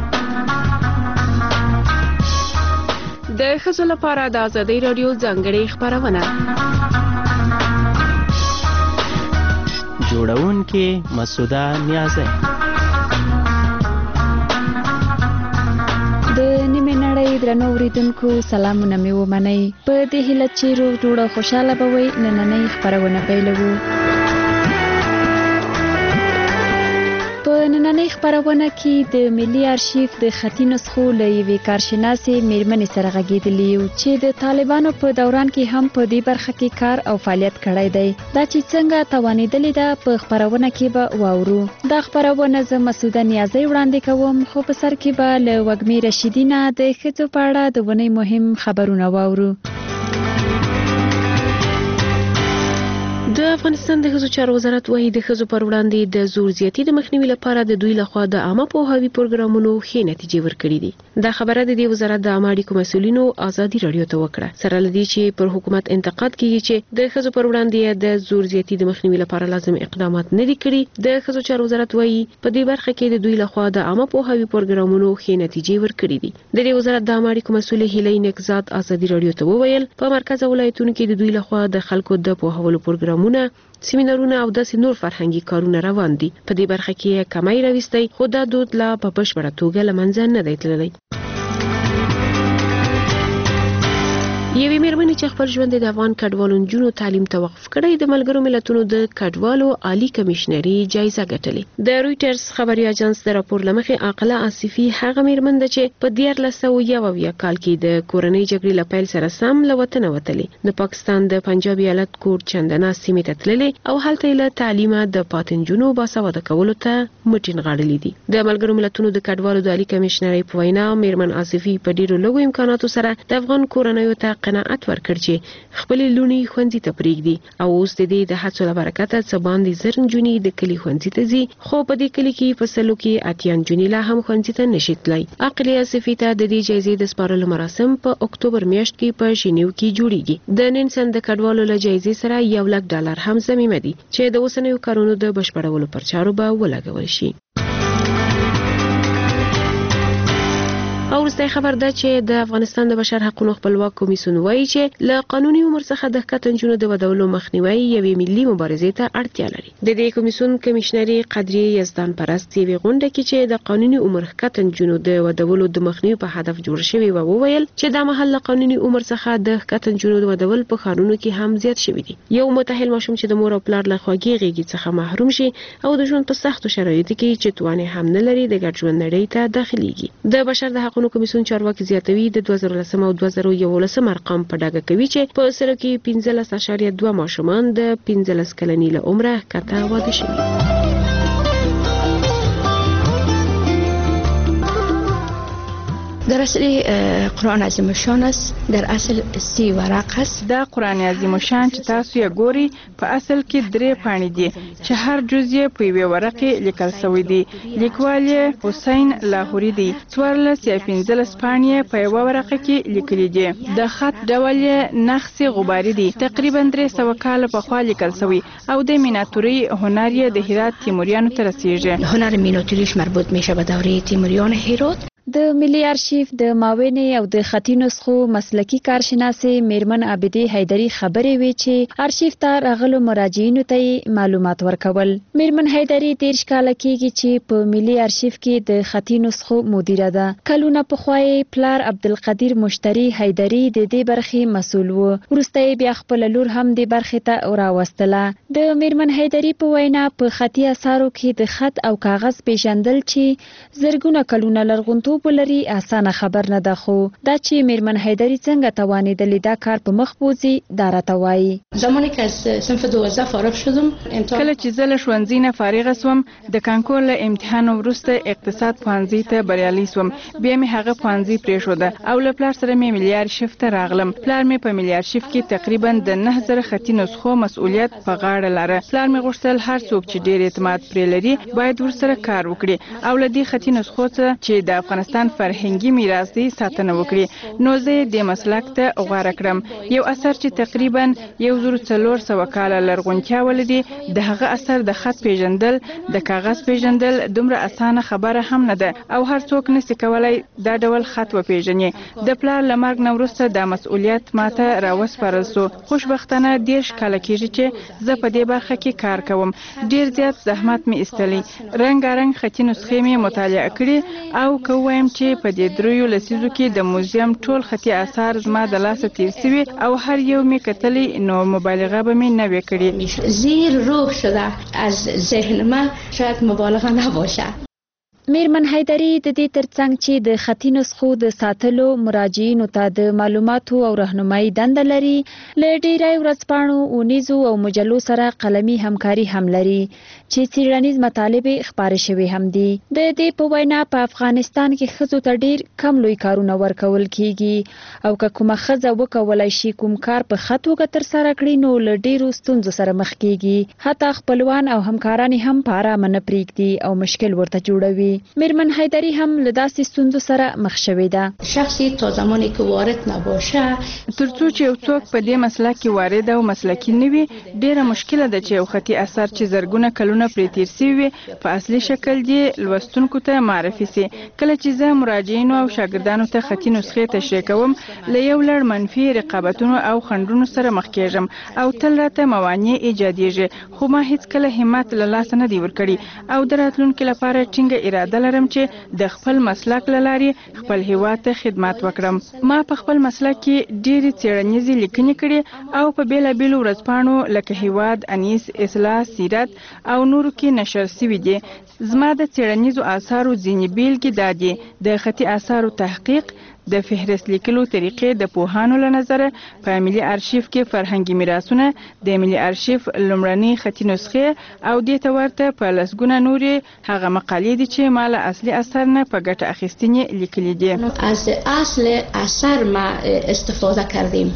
د ښځو لپاره د آزادۍ رادیو ځانګړی خبرونه جوړونکې مسعوده نیازی. د نیمه نړۍ درنو اوریدونکو سلامونه مې ومنئ. په دې هیله چې روغ جوړ او خوشاله به وئ نننۍ خپرونه پیلوو. په نننۍ خپرونه کې د ملي آرشیف د خطي نسخو له یوې کارشناسې میرمنې سره غږېدلي یو چې د طالبانو په دوران کې هم په دې برخه کې کار او فعالیت کړی دی. دا چې څنګه توانېدلې ده په خپرونه کې به واورو. دا خپرونه زه مسعوده نیازی وړاندې کوم خو په سر کې به له وږمې رشیدي نه د ښځو په اړه د ونې مهم خبرونه واورو. د افغانستان د ښځو چارو وزارت وايي د ښځو پر وړاندې د زور زیاتی د مخنیوي لپاره د دوی لخوا د عامه پوهاوي پروګرامونو ښې نتیجې ورکړې دي. دا خبره د دې وزارت د عامه اړیکو مسؤلینو ازادي رادیو ته وکړه. سره لدی چې پر حکومت انتقاد کیږي چې د ښځو پر وړاندې د زور زیاتی د مخنیوي لپاره لازم اقدامات نه دي کړي. د ښځو چارو وزارت وايي په دې برخه کې د دوی لخوا د عامه پوهاوي پروګرامونو ښې نتیجې ورکړې دي. د دې وزارت د عامه اړیکو مسؤل هیلې نکزاد ازادي رادیو ته وویل په مرکز ولایتونو کې د دوی لخوا د خلکو د پوهولو پروګرامونه، سیمینارونه او داسې نور فرهنګي کارونه روان دي. په دې برخه کې کمای راوستي خو دا دود لا په بشپړه توګه له منځه نه دی تللی. یوې مېرمنې چې خپل ژوند د افغان کډوالو نجونو تعلیم ته وقف کړی د ملګرو ملتونو د کډوالو عالی کمشنري جایزه ګټلې. د رويټرز خبري اژانس د راپور لمخې عاقله آصفي هغه مېرمن ده چې په 1991 کال کې د کورنۍ جګړې له پیل سره سم له وطن وتلې. د پاکستان د پنجاب ایالت کوټ چندنا سیمې ته تللې او هلته له تعلیمه د پاتنجونو باسواده کولو ته مټین غاړلې دي. د ملګرو ملتونو د کډوالو د عالی کمشنري په وینا مېرمن آصفي په ډیرو لږو امکاناتو سره د افغان کورنۍ ته قناعت ورکړ چې خپل لونی ښوونځي ته پریږدي او اوس د دې د هڅو لپاره کته څه باندې زر نجونې د کلی ښوونځي ته ځي، خو په دې کلی کې په سلو کې اتیا نجونې لا هم ښوونځي ته نشي تللی. عاقله آصفي ته د دې جایزې د سپارلو مراسم په اکتوبر میاشت کې په ژینیو کې جوړیږي. د نن سند د کډوالو له جایزې سره $1,00,000 هم ضمیمه دي چې د اوسنیو کارونو د بشپړولو پر چارو به ولګول شي. او وروستی خبر ده چې د افغانستان د بشر حقوقو خپلواک کمیسیون وایي چې له قانوني عمر څخه د ښکته نجونو د ودولو مخنیوي یوې ملي مبارزې ته اړتیا لري. د دې کمیسیون کمشنري قدریه یزدان پرست یوې غونډه کې چې د قانوني عمر ښکته نجونو د ودولو د مخنیوي په هدف جوړ شوی و وویل چې د محل قانوني عمر څخه د ښکته نجونو د ودول په ښارونو کې هم زیات شوی دي. یو متأهل ماشوم چې د مور او پلار له خواږه غېږې څخه محروم شي او د ژوند په سختو شرایطو کې چې توانې هم نه لري د ګډ ژوند نړۍ ته داخليږي. د بشر د حقوقو کمیسیون چارواکي زیاتوي د 2010 او 2011 ارقام په ډاګه کوي چې په سره کې 15.2 ماشومان د 15 کلنۍ له عمره کته واده شوي. در اصل قرآن عظیم الشان است، در اصل 30 ورق است. دا قرآن عظیم الشان چې تاسو یې ګوري په اصل کې 3 پاڼې دي چې هر جز یې په یوه ورقه لیکل شوی دی. لیکوال یې حسین لاهوري دی. 14 یا 15 پاڼې په یوه ورقه کې لیکلي دي. د خط ډول یې نقش غباري دی. تقریبا 300 کال پخوا لیکل شوی او د میناتوري هنر یې د هرات تیموریانو ته رسیږي. هنر میناتوریش مربوط میشه به دوره تیموریان هرات. د ملي آرشیف د معاونې او د خطي نسخو مسلکی کارشناسې میرمن عابدی حیدری خبرې وی چې آرشیف ته راغلو مراجعینو ته معلومات ورکول. میرمن حیدری 13 کال کېږي چې په ملي آرشیف کې د خطي نسخو مدیره ده. کلونه پخوای پلار عبدالقدیر مشتری حیدری د دې برخې مسؤل و. وروسته بیا خپل لور هم د برخې ته راوستله. د میرمن حیدری په وینا په خطي اثارو کې د خط او کاغذ پیژندل چې زرګونه کلونه لرغونتوب ولري اسانه خبر نه ده، خو دا چې میرمن حیدری څنګه توانېدلې دا کار په مخ بوزي دا راته وایي. زمانی که از صنف 12 فارغ شدم کله چې زه له ښوونځي نه فارغه سوم د کانکور له امتحان وروسته اقتصاد پوهنځي ته بریالي سوم. بیا مې هغه پوهنځي پرېښوده او له پلار سره مې ملي آرشیف ته راغلم. پلار مې په ملي آرشیف کې تقریبا د 9000 خطي نسخو مسؤلیت په غاړه لره. پلار مې غوښتل هر څوک چې ډېر اعتماد پرې لري باید ورسره کار وکړي او له دې خطي نسخو څخه چې د افغانستان فرهنګي میراث دی ساتنه وکړي. نو زه د مسلک ته غوړه کړم. یو اثر چې تقریبا 1400 کاله لرغونتیا ولري د هغه اثر د خط پیژندل د کاغذ پیژندل دومره اسانه خبره هم نه ده او هر څوک نشي کولای دا ډول خط وپیژني. د پلار لمرګ نو وروسته د مسؤلیت ماته راوسپارل شو. خوشبختانه 10 کال کېږي چې زه په دې برخه کې کار کوم. ډیر زیات زحمت می ایستلی. رنګارنګ خطي نسخې می مطالعه کړې او کوم چې په دې 3 لسیزو کې د موزیم ټول خطي آثار زما د لاسه تیر شوي او هر یو می کتلی نو مبالغه به می نه وکړي. زیر روح شده از ذهن من، شاید مبالغه نباشه. میرمن حیدری د دې ترڅنګ چې د خطي نسخو د ساتلو مراجعینو ته د معلوماتو او راهنمایي دنده لري، له ډیری ورځپاڼو، اونیزو او مجلو سره قلمي همکاري هم لري چې څیړنیز مطالب خپاره شوي هم دي. د دې په وینا په افغانستان کې ښځو ته ډیر کم لوی کارونه ورکول کیږي او که کومه ښځه وکولای شي کوم کار په ښه توګه ترسره کړي نو له ډیرو ستونزو سره مخ کیږي. حتی خپلوان او همکاران هم په ارامه نه پرېږدي او مشکل ورته جوړوي. میرمن حیدری هم له داسې ستونزو سره مخ شوې ده. شخصی تا زمانی که وارد نباشه ترڅو چې یو څوک په دې مسلک کې وارد او مسلکي نه وي، ډیره مشکله ده چې یو خطي اثر چې زرګونه کلونه پرې تیر شوي په اصلي شکل دې لوستونکو ته معرفي سي. کله چې زه مراجعینو او شاګردانو ته خطي نسخې تشریح کوم، له یو لړ منفي رقابتونو او خنډونو سره مخ کېږم او تل راته موانع ایجادېږي، خو ما هیڅ کله همت له لاسه نه دی ورکړی او د راتلونکي لپاره ټینګه اراده لرم چې د خپل مسلک له لارې خپل هیواد ته خدمت وکړم. ما په خپل مسلک کې ډېرې څېړنیزې لیکنې کړې او په بېلابېلو ورځپاڼو لکه هیواد، انیس، اصلاح، سیرت او نورو کې نشر شوي دي. زما د څېړنیزو آثارو ځینې بیلګې دا دي: د خطي آثارو تحقیق، د فهرست لیکلو طریقې د پوهانو له نظره په ملي ارشیف کې فرهنګي میراثونه، د ملي ارشیف لومړنۍ خطي نسخې او دې ته ورته په لسګونه نورې هغه مقالې دي چې ما له اصلي اثر نه په ګټه اخیستنې لیکلي دي. از اصل اثر ما استفاده کردیم.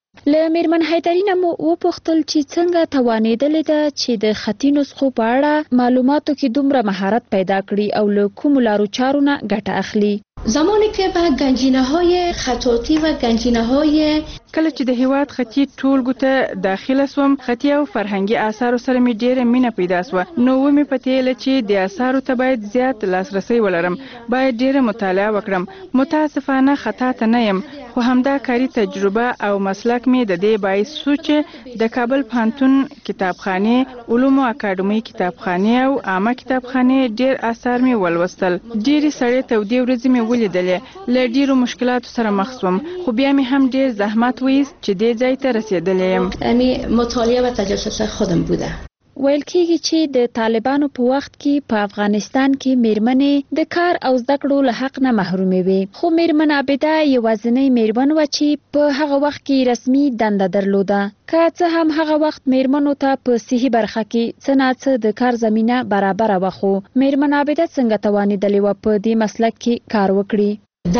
له میرمن حیدری نه مو وپوښتل چې څنګه توانېدلې ده چې د خطي نسخو په اړه معلوماتو کې دومره مهارت پیدا کړي او له کومو لارو چارو نه ګټه اخلي. زمانی که به گنجینه های خطاطی و گنجینه های کله چې د هیواد خطي ټولګو ته داخله سوم، خطي او فرهنګي آثارو سره می ډیره مینه پیدا سوه. نو ومې پتهیله چې د آثارو ته باید زیات لاسرسی ولرم، باید ډیره مطالعه وکړم. متاسفانه خطا ته نه یم، خو همدا کاري تجربه او مسلک می د دې باعث شو چې د کابل پوهنتون کتابخانې، علومو اکاډمۍ کتابخانې او عامه کتابخانې ډیر آثار می ولوستل. ډیرې سړې تودې ورځې می ولیدلې، له ډیرو مشکلاتو سره مخ سوم، خو بیا می هم ډیر زحمت ویست چې دې ځای ته رسیدلې یم. یعنی مطالعه و تجسس خودم بوده. ویل کېږي چې د طالبانو په وخت کې په افغانستان کې میرمنې د کار او زده کړو له حق نه محرومې وې، خو میرمن عابده یوازینۍ میرمن وه چې په هغه وخت کې رسمي دنده درلوده. که څه هم هغه وخت میرمنو ته په صحي برخه کې څه نه څه د کار زمینه برابره وه، خو میرمن عابده څنګه توانېدلې وه په دې مسلک کې کار وکړي؟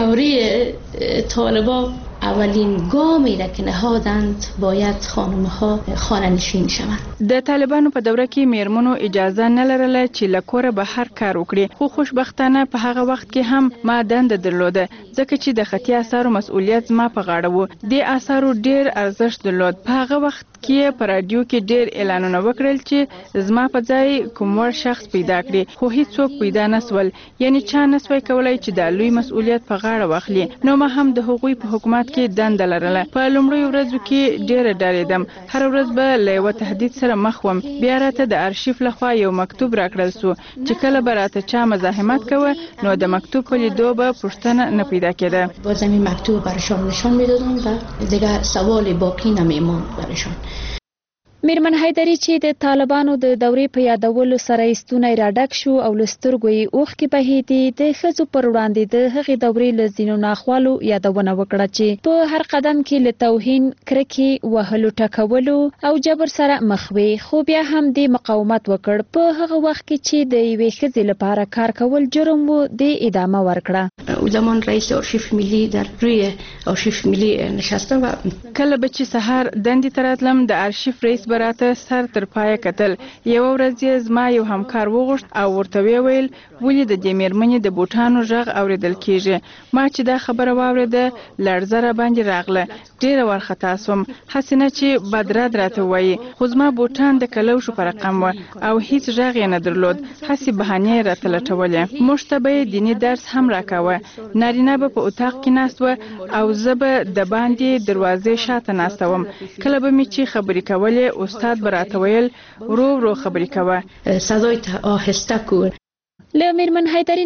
دوره طالبان اولین گامی را که نهادند باید خانم‌ها خانه‌نشین شوند. د طالبانو په دوره کې میرمنو اجازه نه لرله چې له کوره بهر کار وکړي، خو خوشبختانه په هغه وخت کې هم ما دنده درلوده، ځکه چې د خطي آثارو مسؤلیت ما په غاړه و. د آثارو ډیر ارزښت درلود. په هغه وخت کې په رادیو کې ډیر اعلانونه وکړل چې زما په ځای کوم وړ شخص پیدا کړي، خو هیڅوک پیدا نسول، یعنی چا نسوي کولای چې د لوی مسؤلیت په غاړه واخلي. نو ما هم د هغوی په حکومت کې دنده لرله. په لومړیو ورځو کې ډیره ډارېدم، هر ورځ به له یوه تهدید سره مخ وم. بیا راته د ارشیف لخوا یو مکتوب راکړل سو چې کله به راته چا مزاحمت کوه نو د مکتوب په لیدو به پوښتنه نه پیدا کېده. باز این مکتوب برشان نشان میدادم و دیگر سوال باقی نمیماند برشان. میرمن حیدری چې د طالبانو د دورې په یادولو سره ستونی راډک شو او له سترګو یې اوښکې بهېدې، د ښځو پر وړاندې د هغې دورې له ځینو ناخوالو یادونه وکړه چې په هر قدم کې له توهین، کرکې، وهلو ټکولو او جبر سره مخ وې، خو بیا هم دې مقاومت وکړ. په هغه وخت کې چې د یوې ښځې لپاره کار کول جرم و، دې ادامه ورکړه. او زمان رئیس آرشیف ملی در روی آرشیف ملی نشسته و کله به چې سهار دندې ته راتلم، د آرشیف رئیس براته سر تر پایه کتل. یوه ورځ یې زما یو همکار وغوښت او ورته ویل ولې د دې میرمنې د بوټانو غږ اوریدل کیږي. ما چې دا خبره واورېده لړزه را باندې راغله، ډیره وارخطا سوم، هسې نه چې بدرد راته وایي، خو زما بوټان د کلوشو په رقم و او هیڅ غږ یې نه درلود، هسې بهانې یې راته لټولې. موږ ته به یې دیني درس هم راکاوه. نارینه به په اتاق کې ناست و او زه به د باندې دروازې شاته ناسته وم. کله به مې چې خبرې کولې استاد به راته ویل ورو ورو خبرې کوه، صدای ته آهسته کن. له میرمن حیدری نه مو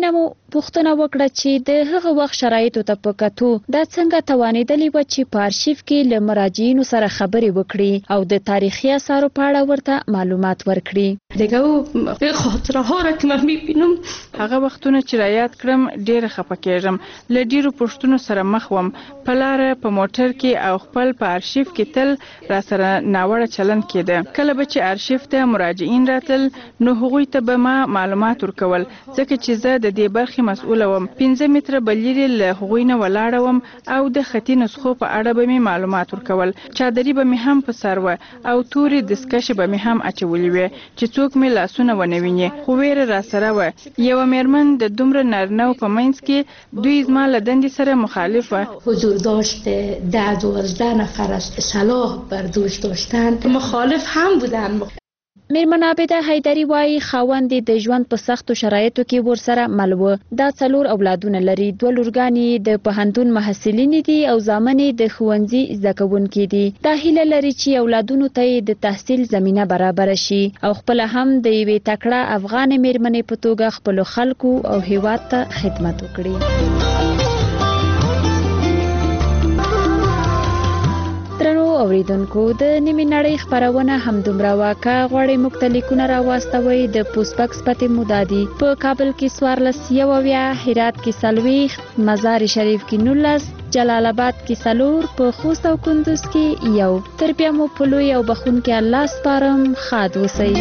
پوښتنه وکړه چې د هغه وخت شرایطو ته په کتو دا څنګه توانېدلی و چې په آرشیف کې له مراجعینو سره خبرې وکړي او د تاریخي اثارو په اړه ورته معلومات ورکړي. دغه خاطره ها را که من میبینم هغه وختونه چې را یاد کړم ډېره خفه کېږم. له ډېرو پوښتنو سره مخ وم. په لاره په موټر کې او خپل په آرشیف کې تل را سره ناوړه چلند کېده. کله به چې آرشیف ته مراجعین راتل نو هغوی ته به ما معلومات ورکول ځکه چې زه د دې برخې مسؤله وم. 15 متره به لرې له هغوی نه ولاړه وم او د خطي نسخو په اړه به مې معلومات ورکول. چادري به مې هم په سر وه او تورې دستکشې به مې هم اچولې وې چې څوک مې لاسونه ونه ویني. خو ویره را سره وه. یوه میرمن د دومره نارینهو په منځ کې دوی زما له دندې سره مخالف وه. حضور داشته 10-12 نفر از سلاح بر دوش داشتند مخالف هم بودن. میرمن عابده حیدری وایي خاوند د ژوند په سختو شرایطو کې ورسره مل و. دا 4 اولادونه لري. 2 لورګانې د پوهنتون محصلین دي او زامنې د ښوونځي زده کوونکي دي. دا هیله لري چې اولادونو ته د تحصیل زمینه برابر شي او خپل هم د یوې تکړه افغان میرمنې په توګه خپل خلکو او هیواد ته خدمت وکړي. درنو اوریدونکو د نیمې نړۍ خبرونه همدومره وه. که غواړئ موږ ته لیکونه راواستوئ د پوسټ باکس پتې مو دا دي: په کابل کې 14 هرات کې 40 مزار شریف کې 19 جلال آباد کې 4 په خوست او کندوز کې 1. تر بیا مو په لوی او بخښونکي الله سپارم. ښاد اوسئ.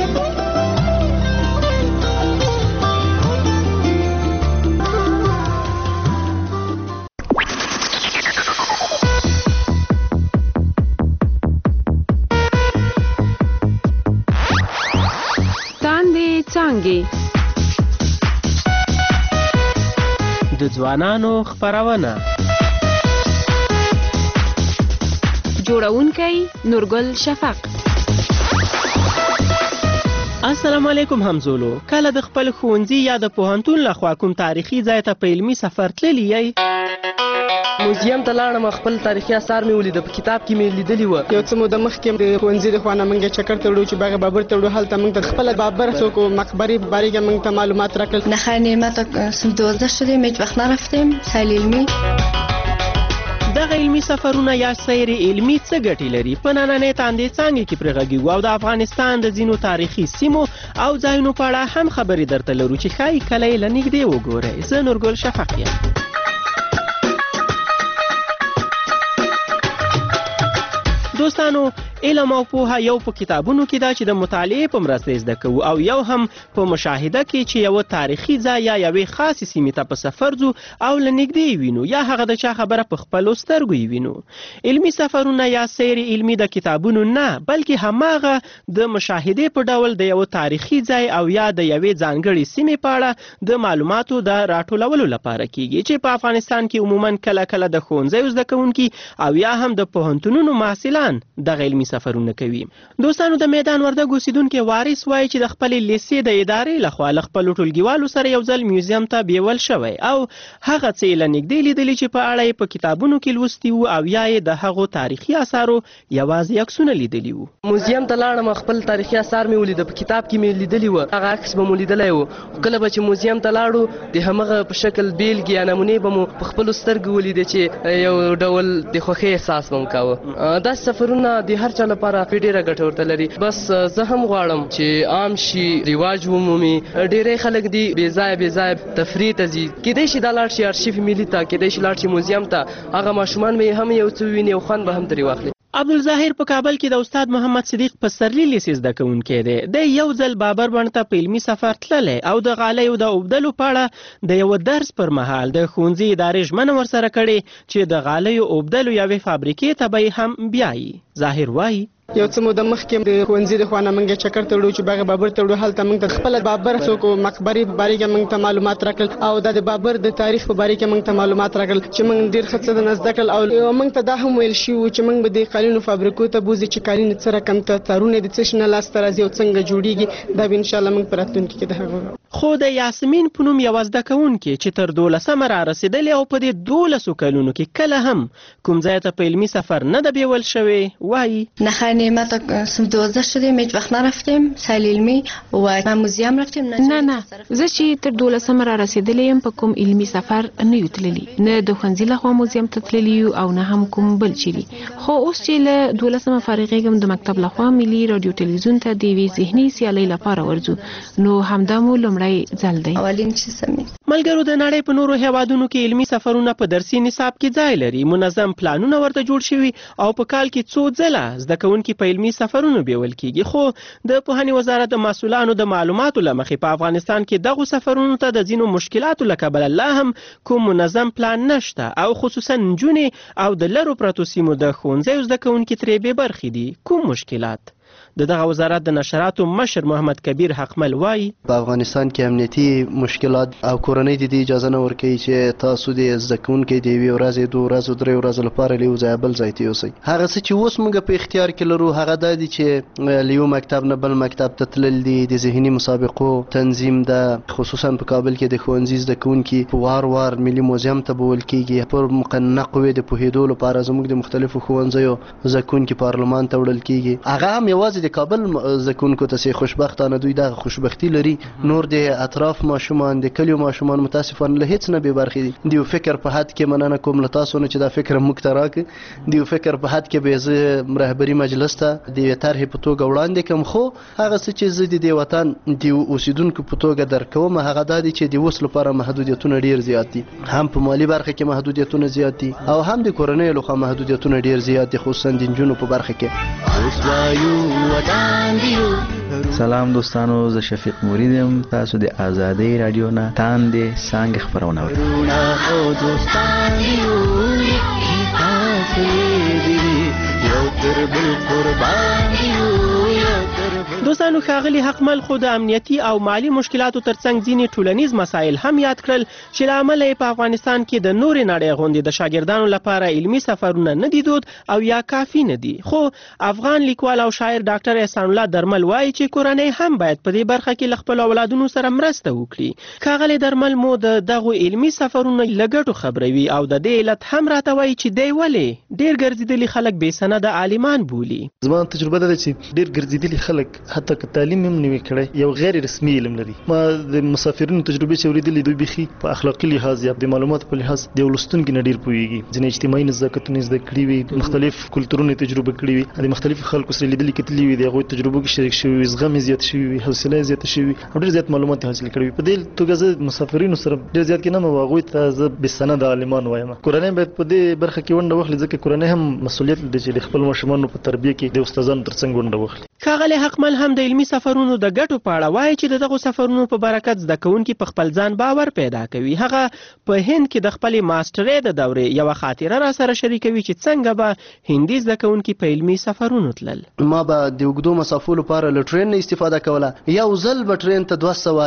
څانګې د ځوانانو خبرونه جوړونکی نورګل شفق. السلام علیکم همزولو. کله د خپل ښوونځي یا د پوهنتون لخوا کوم تاریخي ځای ته په علمي سفر تللی یې؟ موزیم ته لاړم. خپل تاریخي آثار مې ولیده. په کتاب کې مې لیدلي وه. یو څه موده مخکې د ښوونځي د خوا نه موږ چکر ته وړو چې باغ بابر ته وړو. هلته موږ ته خپله بابر څوک مقبرې په باره کې موږ ته معلومات راکړل. نه خیر نعمت صنف 12 شدیم. هیچ وقت نرفتیم سیل علمی. دغه علمي سفرونه یا سیر علمي څه ګټې لري؟ په نننۍ تاندې څانګې کې پرې غږیږو او د افغانستان د ځینو تاریخي سیمو او ځایونو په اړه هم خبرې درته لرو چې ښایي کله یې له نږدې وګورئ. زه نورګل شفق یم. دوستانو، علم او پوهه یو په کتابونو کې ده چې د مطالعې په مرسته زده کوو او یو هم په مشاهده کې چې یو تاریخي ځای یا یوې خاصې سیمې ته په سفر ځو او له نږدې وینو یا هغه د چا خبره په خپلو سترګو وینو. علمي سفرونه یا سیر علمي د کتابونو نه بلکې هماغه د مشاهدې په ډول د یو تاریخي ځای او یا د یوې ځانګړې سیمې په اړه د معلوماتو د راټولولو لپاره کیږي چې په افغانستان کې عموما کله کله د ښوونځیو زده کوونکي او یا هم د پوهنتونونو محصلان دغه علمي سفرونه کوي. دوستانو، د میدان وردګ اوسیدونکي وارث وایي چې د خپلې لیسې د ادارې لخوا له خپلو ټولګیوالو سره یو ځل میوزیم ته بیول شوی او هغه څه یې له نږدې لیدلي چې په اړه یې په کتابونو کې لوستي وو او یا یې د هغو تاریخي اثارو یوازې عکسونه لیدلي وو. موزیم ته لاړم. خپل تاریخي اثار مې ولیده. په کتاب کې مې لیدلي وو. هغه عکس به مو لیدلی وو. کله به چې موزیم ته لاړو د همغه په شکل بیلګې یا نمونې به مو په خپلو سترګو ولیدې چې یو ډول د خوښۍ احساس به مو کاوه. داسې سفرونه د هر چا لپاره ډېره ګټه ورته لري. بس زه هم غواړم چې عام شي، رواج ومومي. ډېری خلک دي بې ځایه تفریح ته ځي. کیدای شي دا لاړ شي ارشیف ملي ته، کیدای شي لاړ شي موزیم ته. هغه ماشومان به هم یو څه وویني او خوند به هم ترې واخلي. عبدالظاهر په کابل کې د استاد محمد صدیق پسرلي لیسې زده کوونکی دی. د یو ځل بابر بڼ ته په علمي سفر تللی او د غالیو د اوبدلو په اړه د یو درس پر مهال د ښوونځي ادارې ژمنه ورسره کړې چې د غالیو اوبدلو یوې فابریکې ته به یې هم بیایي. ظاهر وایي یو څه موده مخکې د ښوونځي د خوا نه موږ چکر ته وړو چې باغ بابر ته وړو. هلته موږ ته خپله بابر څوک مقبرې په باره کې موږ ته معلومات راکړل او د بابر د تاریخ په باره کې موږ ته معلومات راکړل چې موږ ډېر ښه څه درنه زده کړل او موږ ته دا هم ویل شوي وو چې موږ به د قالینو فابریکو ته بوځو چې قالین څه رقم ته تارونه د څه شي نه لاسته راځي او څنګه جوړیږي. دا به انشاءالله موږ په راتلونکي کې د هغه خو د یاسمین په نوم یوه زده کوونکې چې تر 12 را رسېدلې او په دې 12 کلونو کې کله هم کوم ځای ته په علمي سفر نه ده بیول شوې وایي نه خیر ما تا سم 12 شدیم هیچ وقت نرفتیم سیل علمی و ما موزیم رفتیم نه زه چې تر 12 را رسېدلې یم په کوم علمي سفر نه یو تللی نه د ښوونځي لخوا موزیم ته تللی او نه هم کوم بل چیرې خو اوس چې له 12 فارغېږم د مکتب لخوا ملي رادیو تلویزیون ته د یوې ذهني سیالۍ لپاره ورځو نو همدا مو لومړی ځل دی. اولین چې سمې ملګرو د نړۍ په نورو هیوادونو کې علمي سفرونه په درسي نصاب کې ځای لري. منظم پلانونه ورته جوړ شوي او په کال کې څو ځله زده کوونکي په علمي سفرونو بیول کیږي. خو د پوهنې وزارت د مسؤلانو د معلوماتو له مخې په افغانستان کې دغه سفرونو ته د ځینو مشکلاتو له کبله لا هم کوم منظم پلان نشته او خصوصا نجونې او د لرو پرتو سیمو د ښوونځیو زده کوونکي ترې بې برخې دي. کوم مشکلات؟ د دغه وزارت د نشراتو مشر محمد کبیر حقمل وایي په افغانستان کې امنیتي مشکلات او کورنۍ د دې اجازه نه ورکوي چې تاسو د زده کوونکي د یوې ورځې 2 ورځو 3 ورځو لپاره له یو ځایه بل ځای ته یوسئ. هغه څه چې اوس موږ په اختیار کې لرو هغه دا دي چې له یو مکتب نه بل مکتب ته تلل دي، د ذهني مسابقو تنظیم ده، خصوصا په کابل کې د ښوونځي زده کوونکي وار ملي موزیم ته بول کیږي. پر مقننه قوې د پوهېدو لپاره زموږ د مختلفو ښوونځیو زده کوونکي پارلمان ته وړل کیږي. هغه هم یوازې د کابل زده کوونکو ته چې خوشبختانه دوی دغه خوشبختی لري، نور د اطراف ماشومان د کلیو ماشومان متاسفانه له هیڅ نه بې برخې دي. د یو فکر په حد کې مننه کوم له تاسو نه چې دا فکر موږ ته راکړي. د یو فکر په حد کې به زه رهبري مجلس ته د یوې طرحې په توګه وړاندې کړم، خو هغه څه چې زه د دې وطن د اوسیدونکو په توګه درکوم هغه دا دي چې د اوس لپاره محدودیتونه ډېر زیات دي، هم په مالي برخه کې محدودیتونه زیات دي او هم د کورنۍ لخوا محدودیتونه ډېر زیات دي، خصوصا د نجونو په برخه کې. سلام دوستانو، زه شفیق مرید یم. تاسو د آزادۍ رادیو نه تاندې څانګې خپرونه اورئ. دوستانو ښاغلي حقمل خو د امنیتي او مالی مشکلاتو ترڅنګ ځینې ټولنیز مسایل هم یاد کړل چې له امله یې په افغانستان کې د نورې نړۍ غوندې د شاګردانو لپاره علمي سفرونه نه دي دود او یا کافي نه دي. خو افغان لیکوال او شاعر ډاکټر احسان الله درمل وایي چې کورنۍ هم باید په دې برخه کې له خپلو اولادونو سره مرسته وکړي. ښاغلی درمل مو د دغو علمي سفرونو له ګټو خبروي او د دې علت هم راته وایي چې دی ولې ډېر ګرځېدلي خلک بې سنده عالمان بولي. زما تجربه ده چې ډېر ګرځېدلي خلک حتی که تعلیم هم نوي کړی یو غیر رسمي علم لري. ما د مسافرینو تجربې چې اورېدلې دوی بیخي په اخلاقي لحاظ یا د معلوماتو په لحاظ د یو لوستونکي نه ډېر پوهېږي. ځینې اجتماعي نزاکتونه زده کړي وي، مختلف کلتورونه تجربه کړي وي، د مختلفو خلکو سره لیدلي کتلي وي، د هغوی تجربو کې شریک شوي وي، زغم یې زیات شوي وي، حوصله یې زیاته شوي وي او ډېر زیات معلومات یې حاصل کړي وي. په دې توګه زه مسافرینو سره ډېر زیات کینم او هغوی ته زه بېسنده عالمان وایم. کورنۍ باید په دې برخه کې ونډه واخلي ځکه کورنۍ هم مسؤلیت لري چې د خپل ماشومانو په تربیه کې د استادانو ترڅنګ ونډه واخلي. ښاغلی حقمل هم د علمي سفرونو د ګټو په اړه وایي چې دغه سفرونو په برکت زده کوونکي په خپل ځان باور پیدا کوي. هغه په هند کې د خپلې ماسټرۍ د دورې یوه خاطره را سره شریکوي چې څنګه به هندي زده کوونکي په علمي سفرونو تلل. ما به د اوږدو مسافو لپاره له ټرین نه استفاده کوله. یو ځل به ټرین ته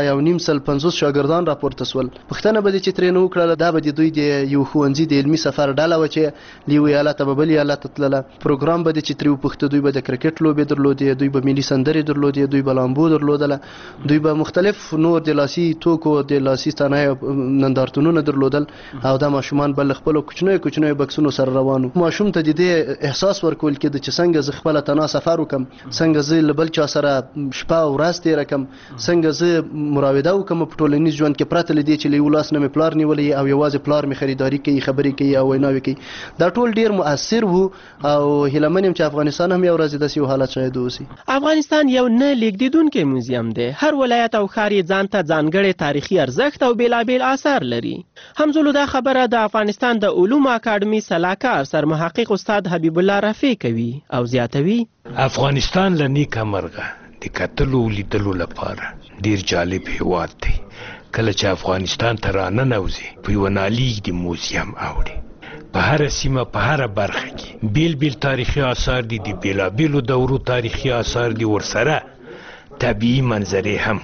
250 شاګردان راپورته سول. پوښتنه به دې چې ترې نه وکړله دا به د دوی د یو ښوونځي د علمي سفر ډله وه چې له یو ایالته به بل ایالت ته تلله. پروګرام به دې چې ترې وپوښته دوی به د کرکټ لوبې درلودې، دوی به ملي سندرې درلودې، دوی به لامبو درلودله، دوی به مختلف نور د لاسي توکو د لاسي صنایع نندارتونونه درلودل او دا ماشومان به له خپلو کوچنیو بکسونو سره روانو. ماشوم ته د دې احساس ورکول کېده چې څنګه زه خپله تنها سفر وکړم، څنګه زه له بل چا سره شپه او ورځ تېره کړم، څنګه زه مراوده وکړم په ټولنیز ژوند کې پرته له دې چې له یو لاس نه مې پلار نیولی او یوازې پلار مې خریداري کوي، خبرې کوي او ویناوې کوي. دا ټول ډېر مؤثر وو او هیله من یم چې افغانستان هم یو ورځ داسې یو حالت شاید اوسي. افغانستان یو نه لیږدېدونکی موزیم دی. هر ولایت او ښار یې ځان ته ځانګړی تاریخي ارزښت او بېلابېل آثار لري. همزولو دا خبره د افغانستان د علومو اکاډمي سلاکار سرمحقق استاد حبیب الله رفیع کوي او زیاتوي افغانستان له نیکه مرغه د کتلو لیدلو لپاره ډېر جالب هیواد دی. کله چې افغانستان ته راننوځي په یوه نالیږدي موزیم اوړي. په هره سیمه په هره برخه کې بیل بیل تاریخي آثار دي، د بېلابېلو دورو تاریخي آثار دي، ورسره طبیعي منظرې هم.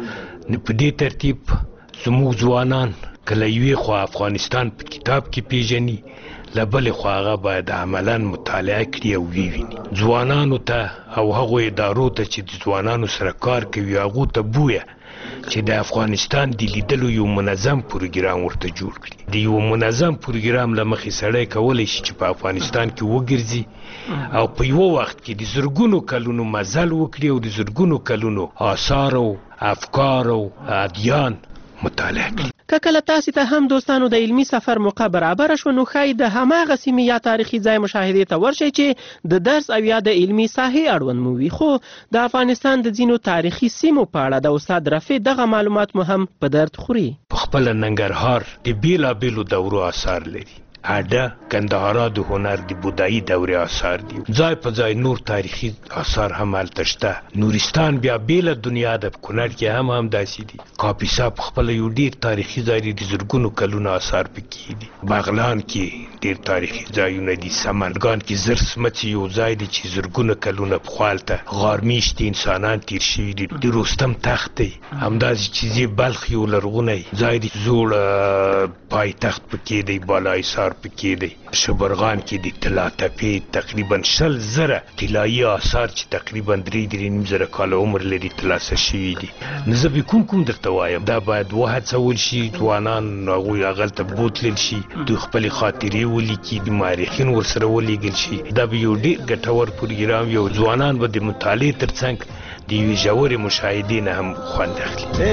په دې ترتیب زموږ ځوانان کله یوې خوا افغانستان په کتاب کې پیژني، لبل خو هغه باید عملاً مطالعه کړي او ویویني ځوانانو ته او هغو ادارو ته چې د ځوانانو سره کار کوي هغو ته بویه چې د افغانستان د لیدلو یو منظم پروګرام ورته جوړ کړي د یو منظم پروګرام له مخې سړی کولی شي چې په افغانستان کې وګرځي او په یو وخت کې د زرګونو کلونو مزل وکړي او د زرګونو کلونو آثار او افکار او ادیان مطالعه کړي. که کله تاسو ته هم دوستانو د علمی سفر موقع برابر شو نو خای د هماغه سیمې یا تاریخي ځای مشاهده ته ورشئ چې د درس او یا د علمی ساحې اړوند مو وي خو د افغانستان د ځینو تاریخي سیمو په اړه د استاد رفیع دغه معلومات مو هم په درد خوري. په خپل ننګرهار د بیلابیلو دورو آثار لري. اډه کندهار د هنر د بودایي دورې آثار دي. ځای په ځای نور تاریخي آثار هم هلته شته. نورستان بیا بیله دنیا د کونړ کې هم داسې دي. کاپیسا په خپل یو ډیر تاریخي ځای دی د زرګونو کلونو آثار پکې دي. بغلان کې ډیر تاریخي ځایونه دي. سمنګان کې زر سمڅې یو ځای دی چې زرګونه کلونه پخوا هلته غارمیشتي انسانان تیر شوي دي. د رستم تخت دی همداسې چې بلخ یو لرغونی ځای دی زوړ پایتخت پکې دی بالاحصار پکې دی. شبرغان کې د طلا تپې تقریبا 100,000 طلایي آثار چې تقریبا 3.5 کاله عمر لري ترلاسه شوي دي. نو زه به کوم درته وایم دا باید وهڅول شي ځوانان هغوی هغلته بوتلل شي دوی خپلې خاطرې ولیکي د مورخین ورسره ولیږل شي. دا به یو ډېر ګټور پروګرام یو ځوانان به د مطالعې ترڅنګ د یوې ژورې مشاهدې نه هم خوند اخلي.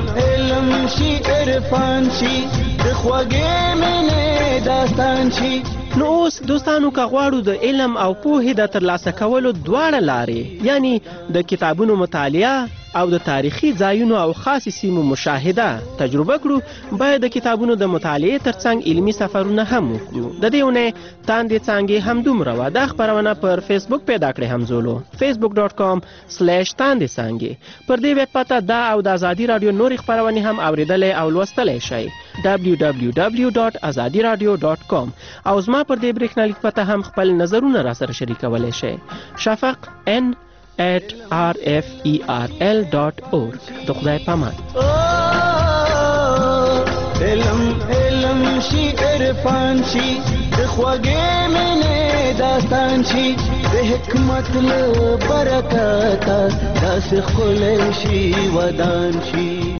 علم شي عرفان شي د خوږې مینې داستان شي. نو اوس دوستانو که غواړو د علم او پوهې د ترلاسه کولو دواړه لارې یعنی د کتابونو مطالعه او د تاریخي ځایونو او خاصې سیمو مشاهده تجربه کړو باید د کتابونو د مطالعې ترڅنګ علمي سفرونه هم وکړو. د دې اونۍ تاندې څانګې همدومره وه. دا خپرونه پر فیسبوک پیدا کړې همزولو facebook.com/تاندې څانګې. پر دې ویب پته دا او د ازادي رادیو نورې خپرونې هم اوریدلی او لوستلی شئ www.azadiradio.com او زما پر دې برېښنالیک پته هم خپل نظرونه را سره شریکولی شئ. shafaq@rferl.org. د خدای پامان. علم شي عرفان شي د خوږې مینې داستان شي د حکمت له برکته داسې ښکلی شي ودان شي.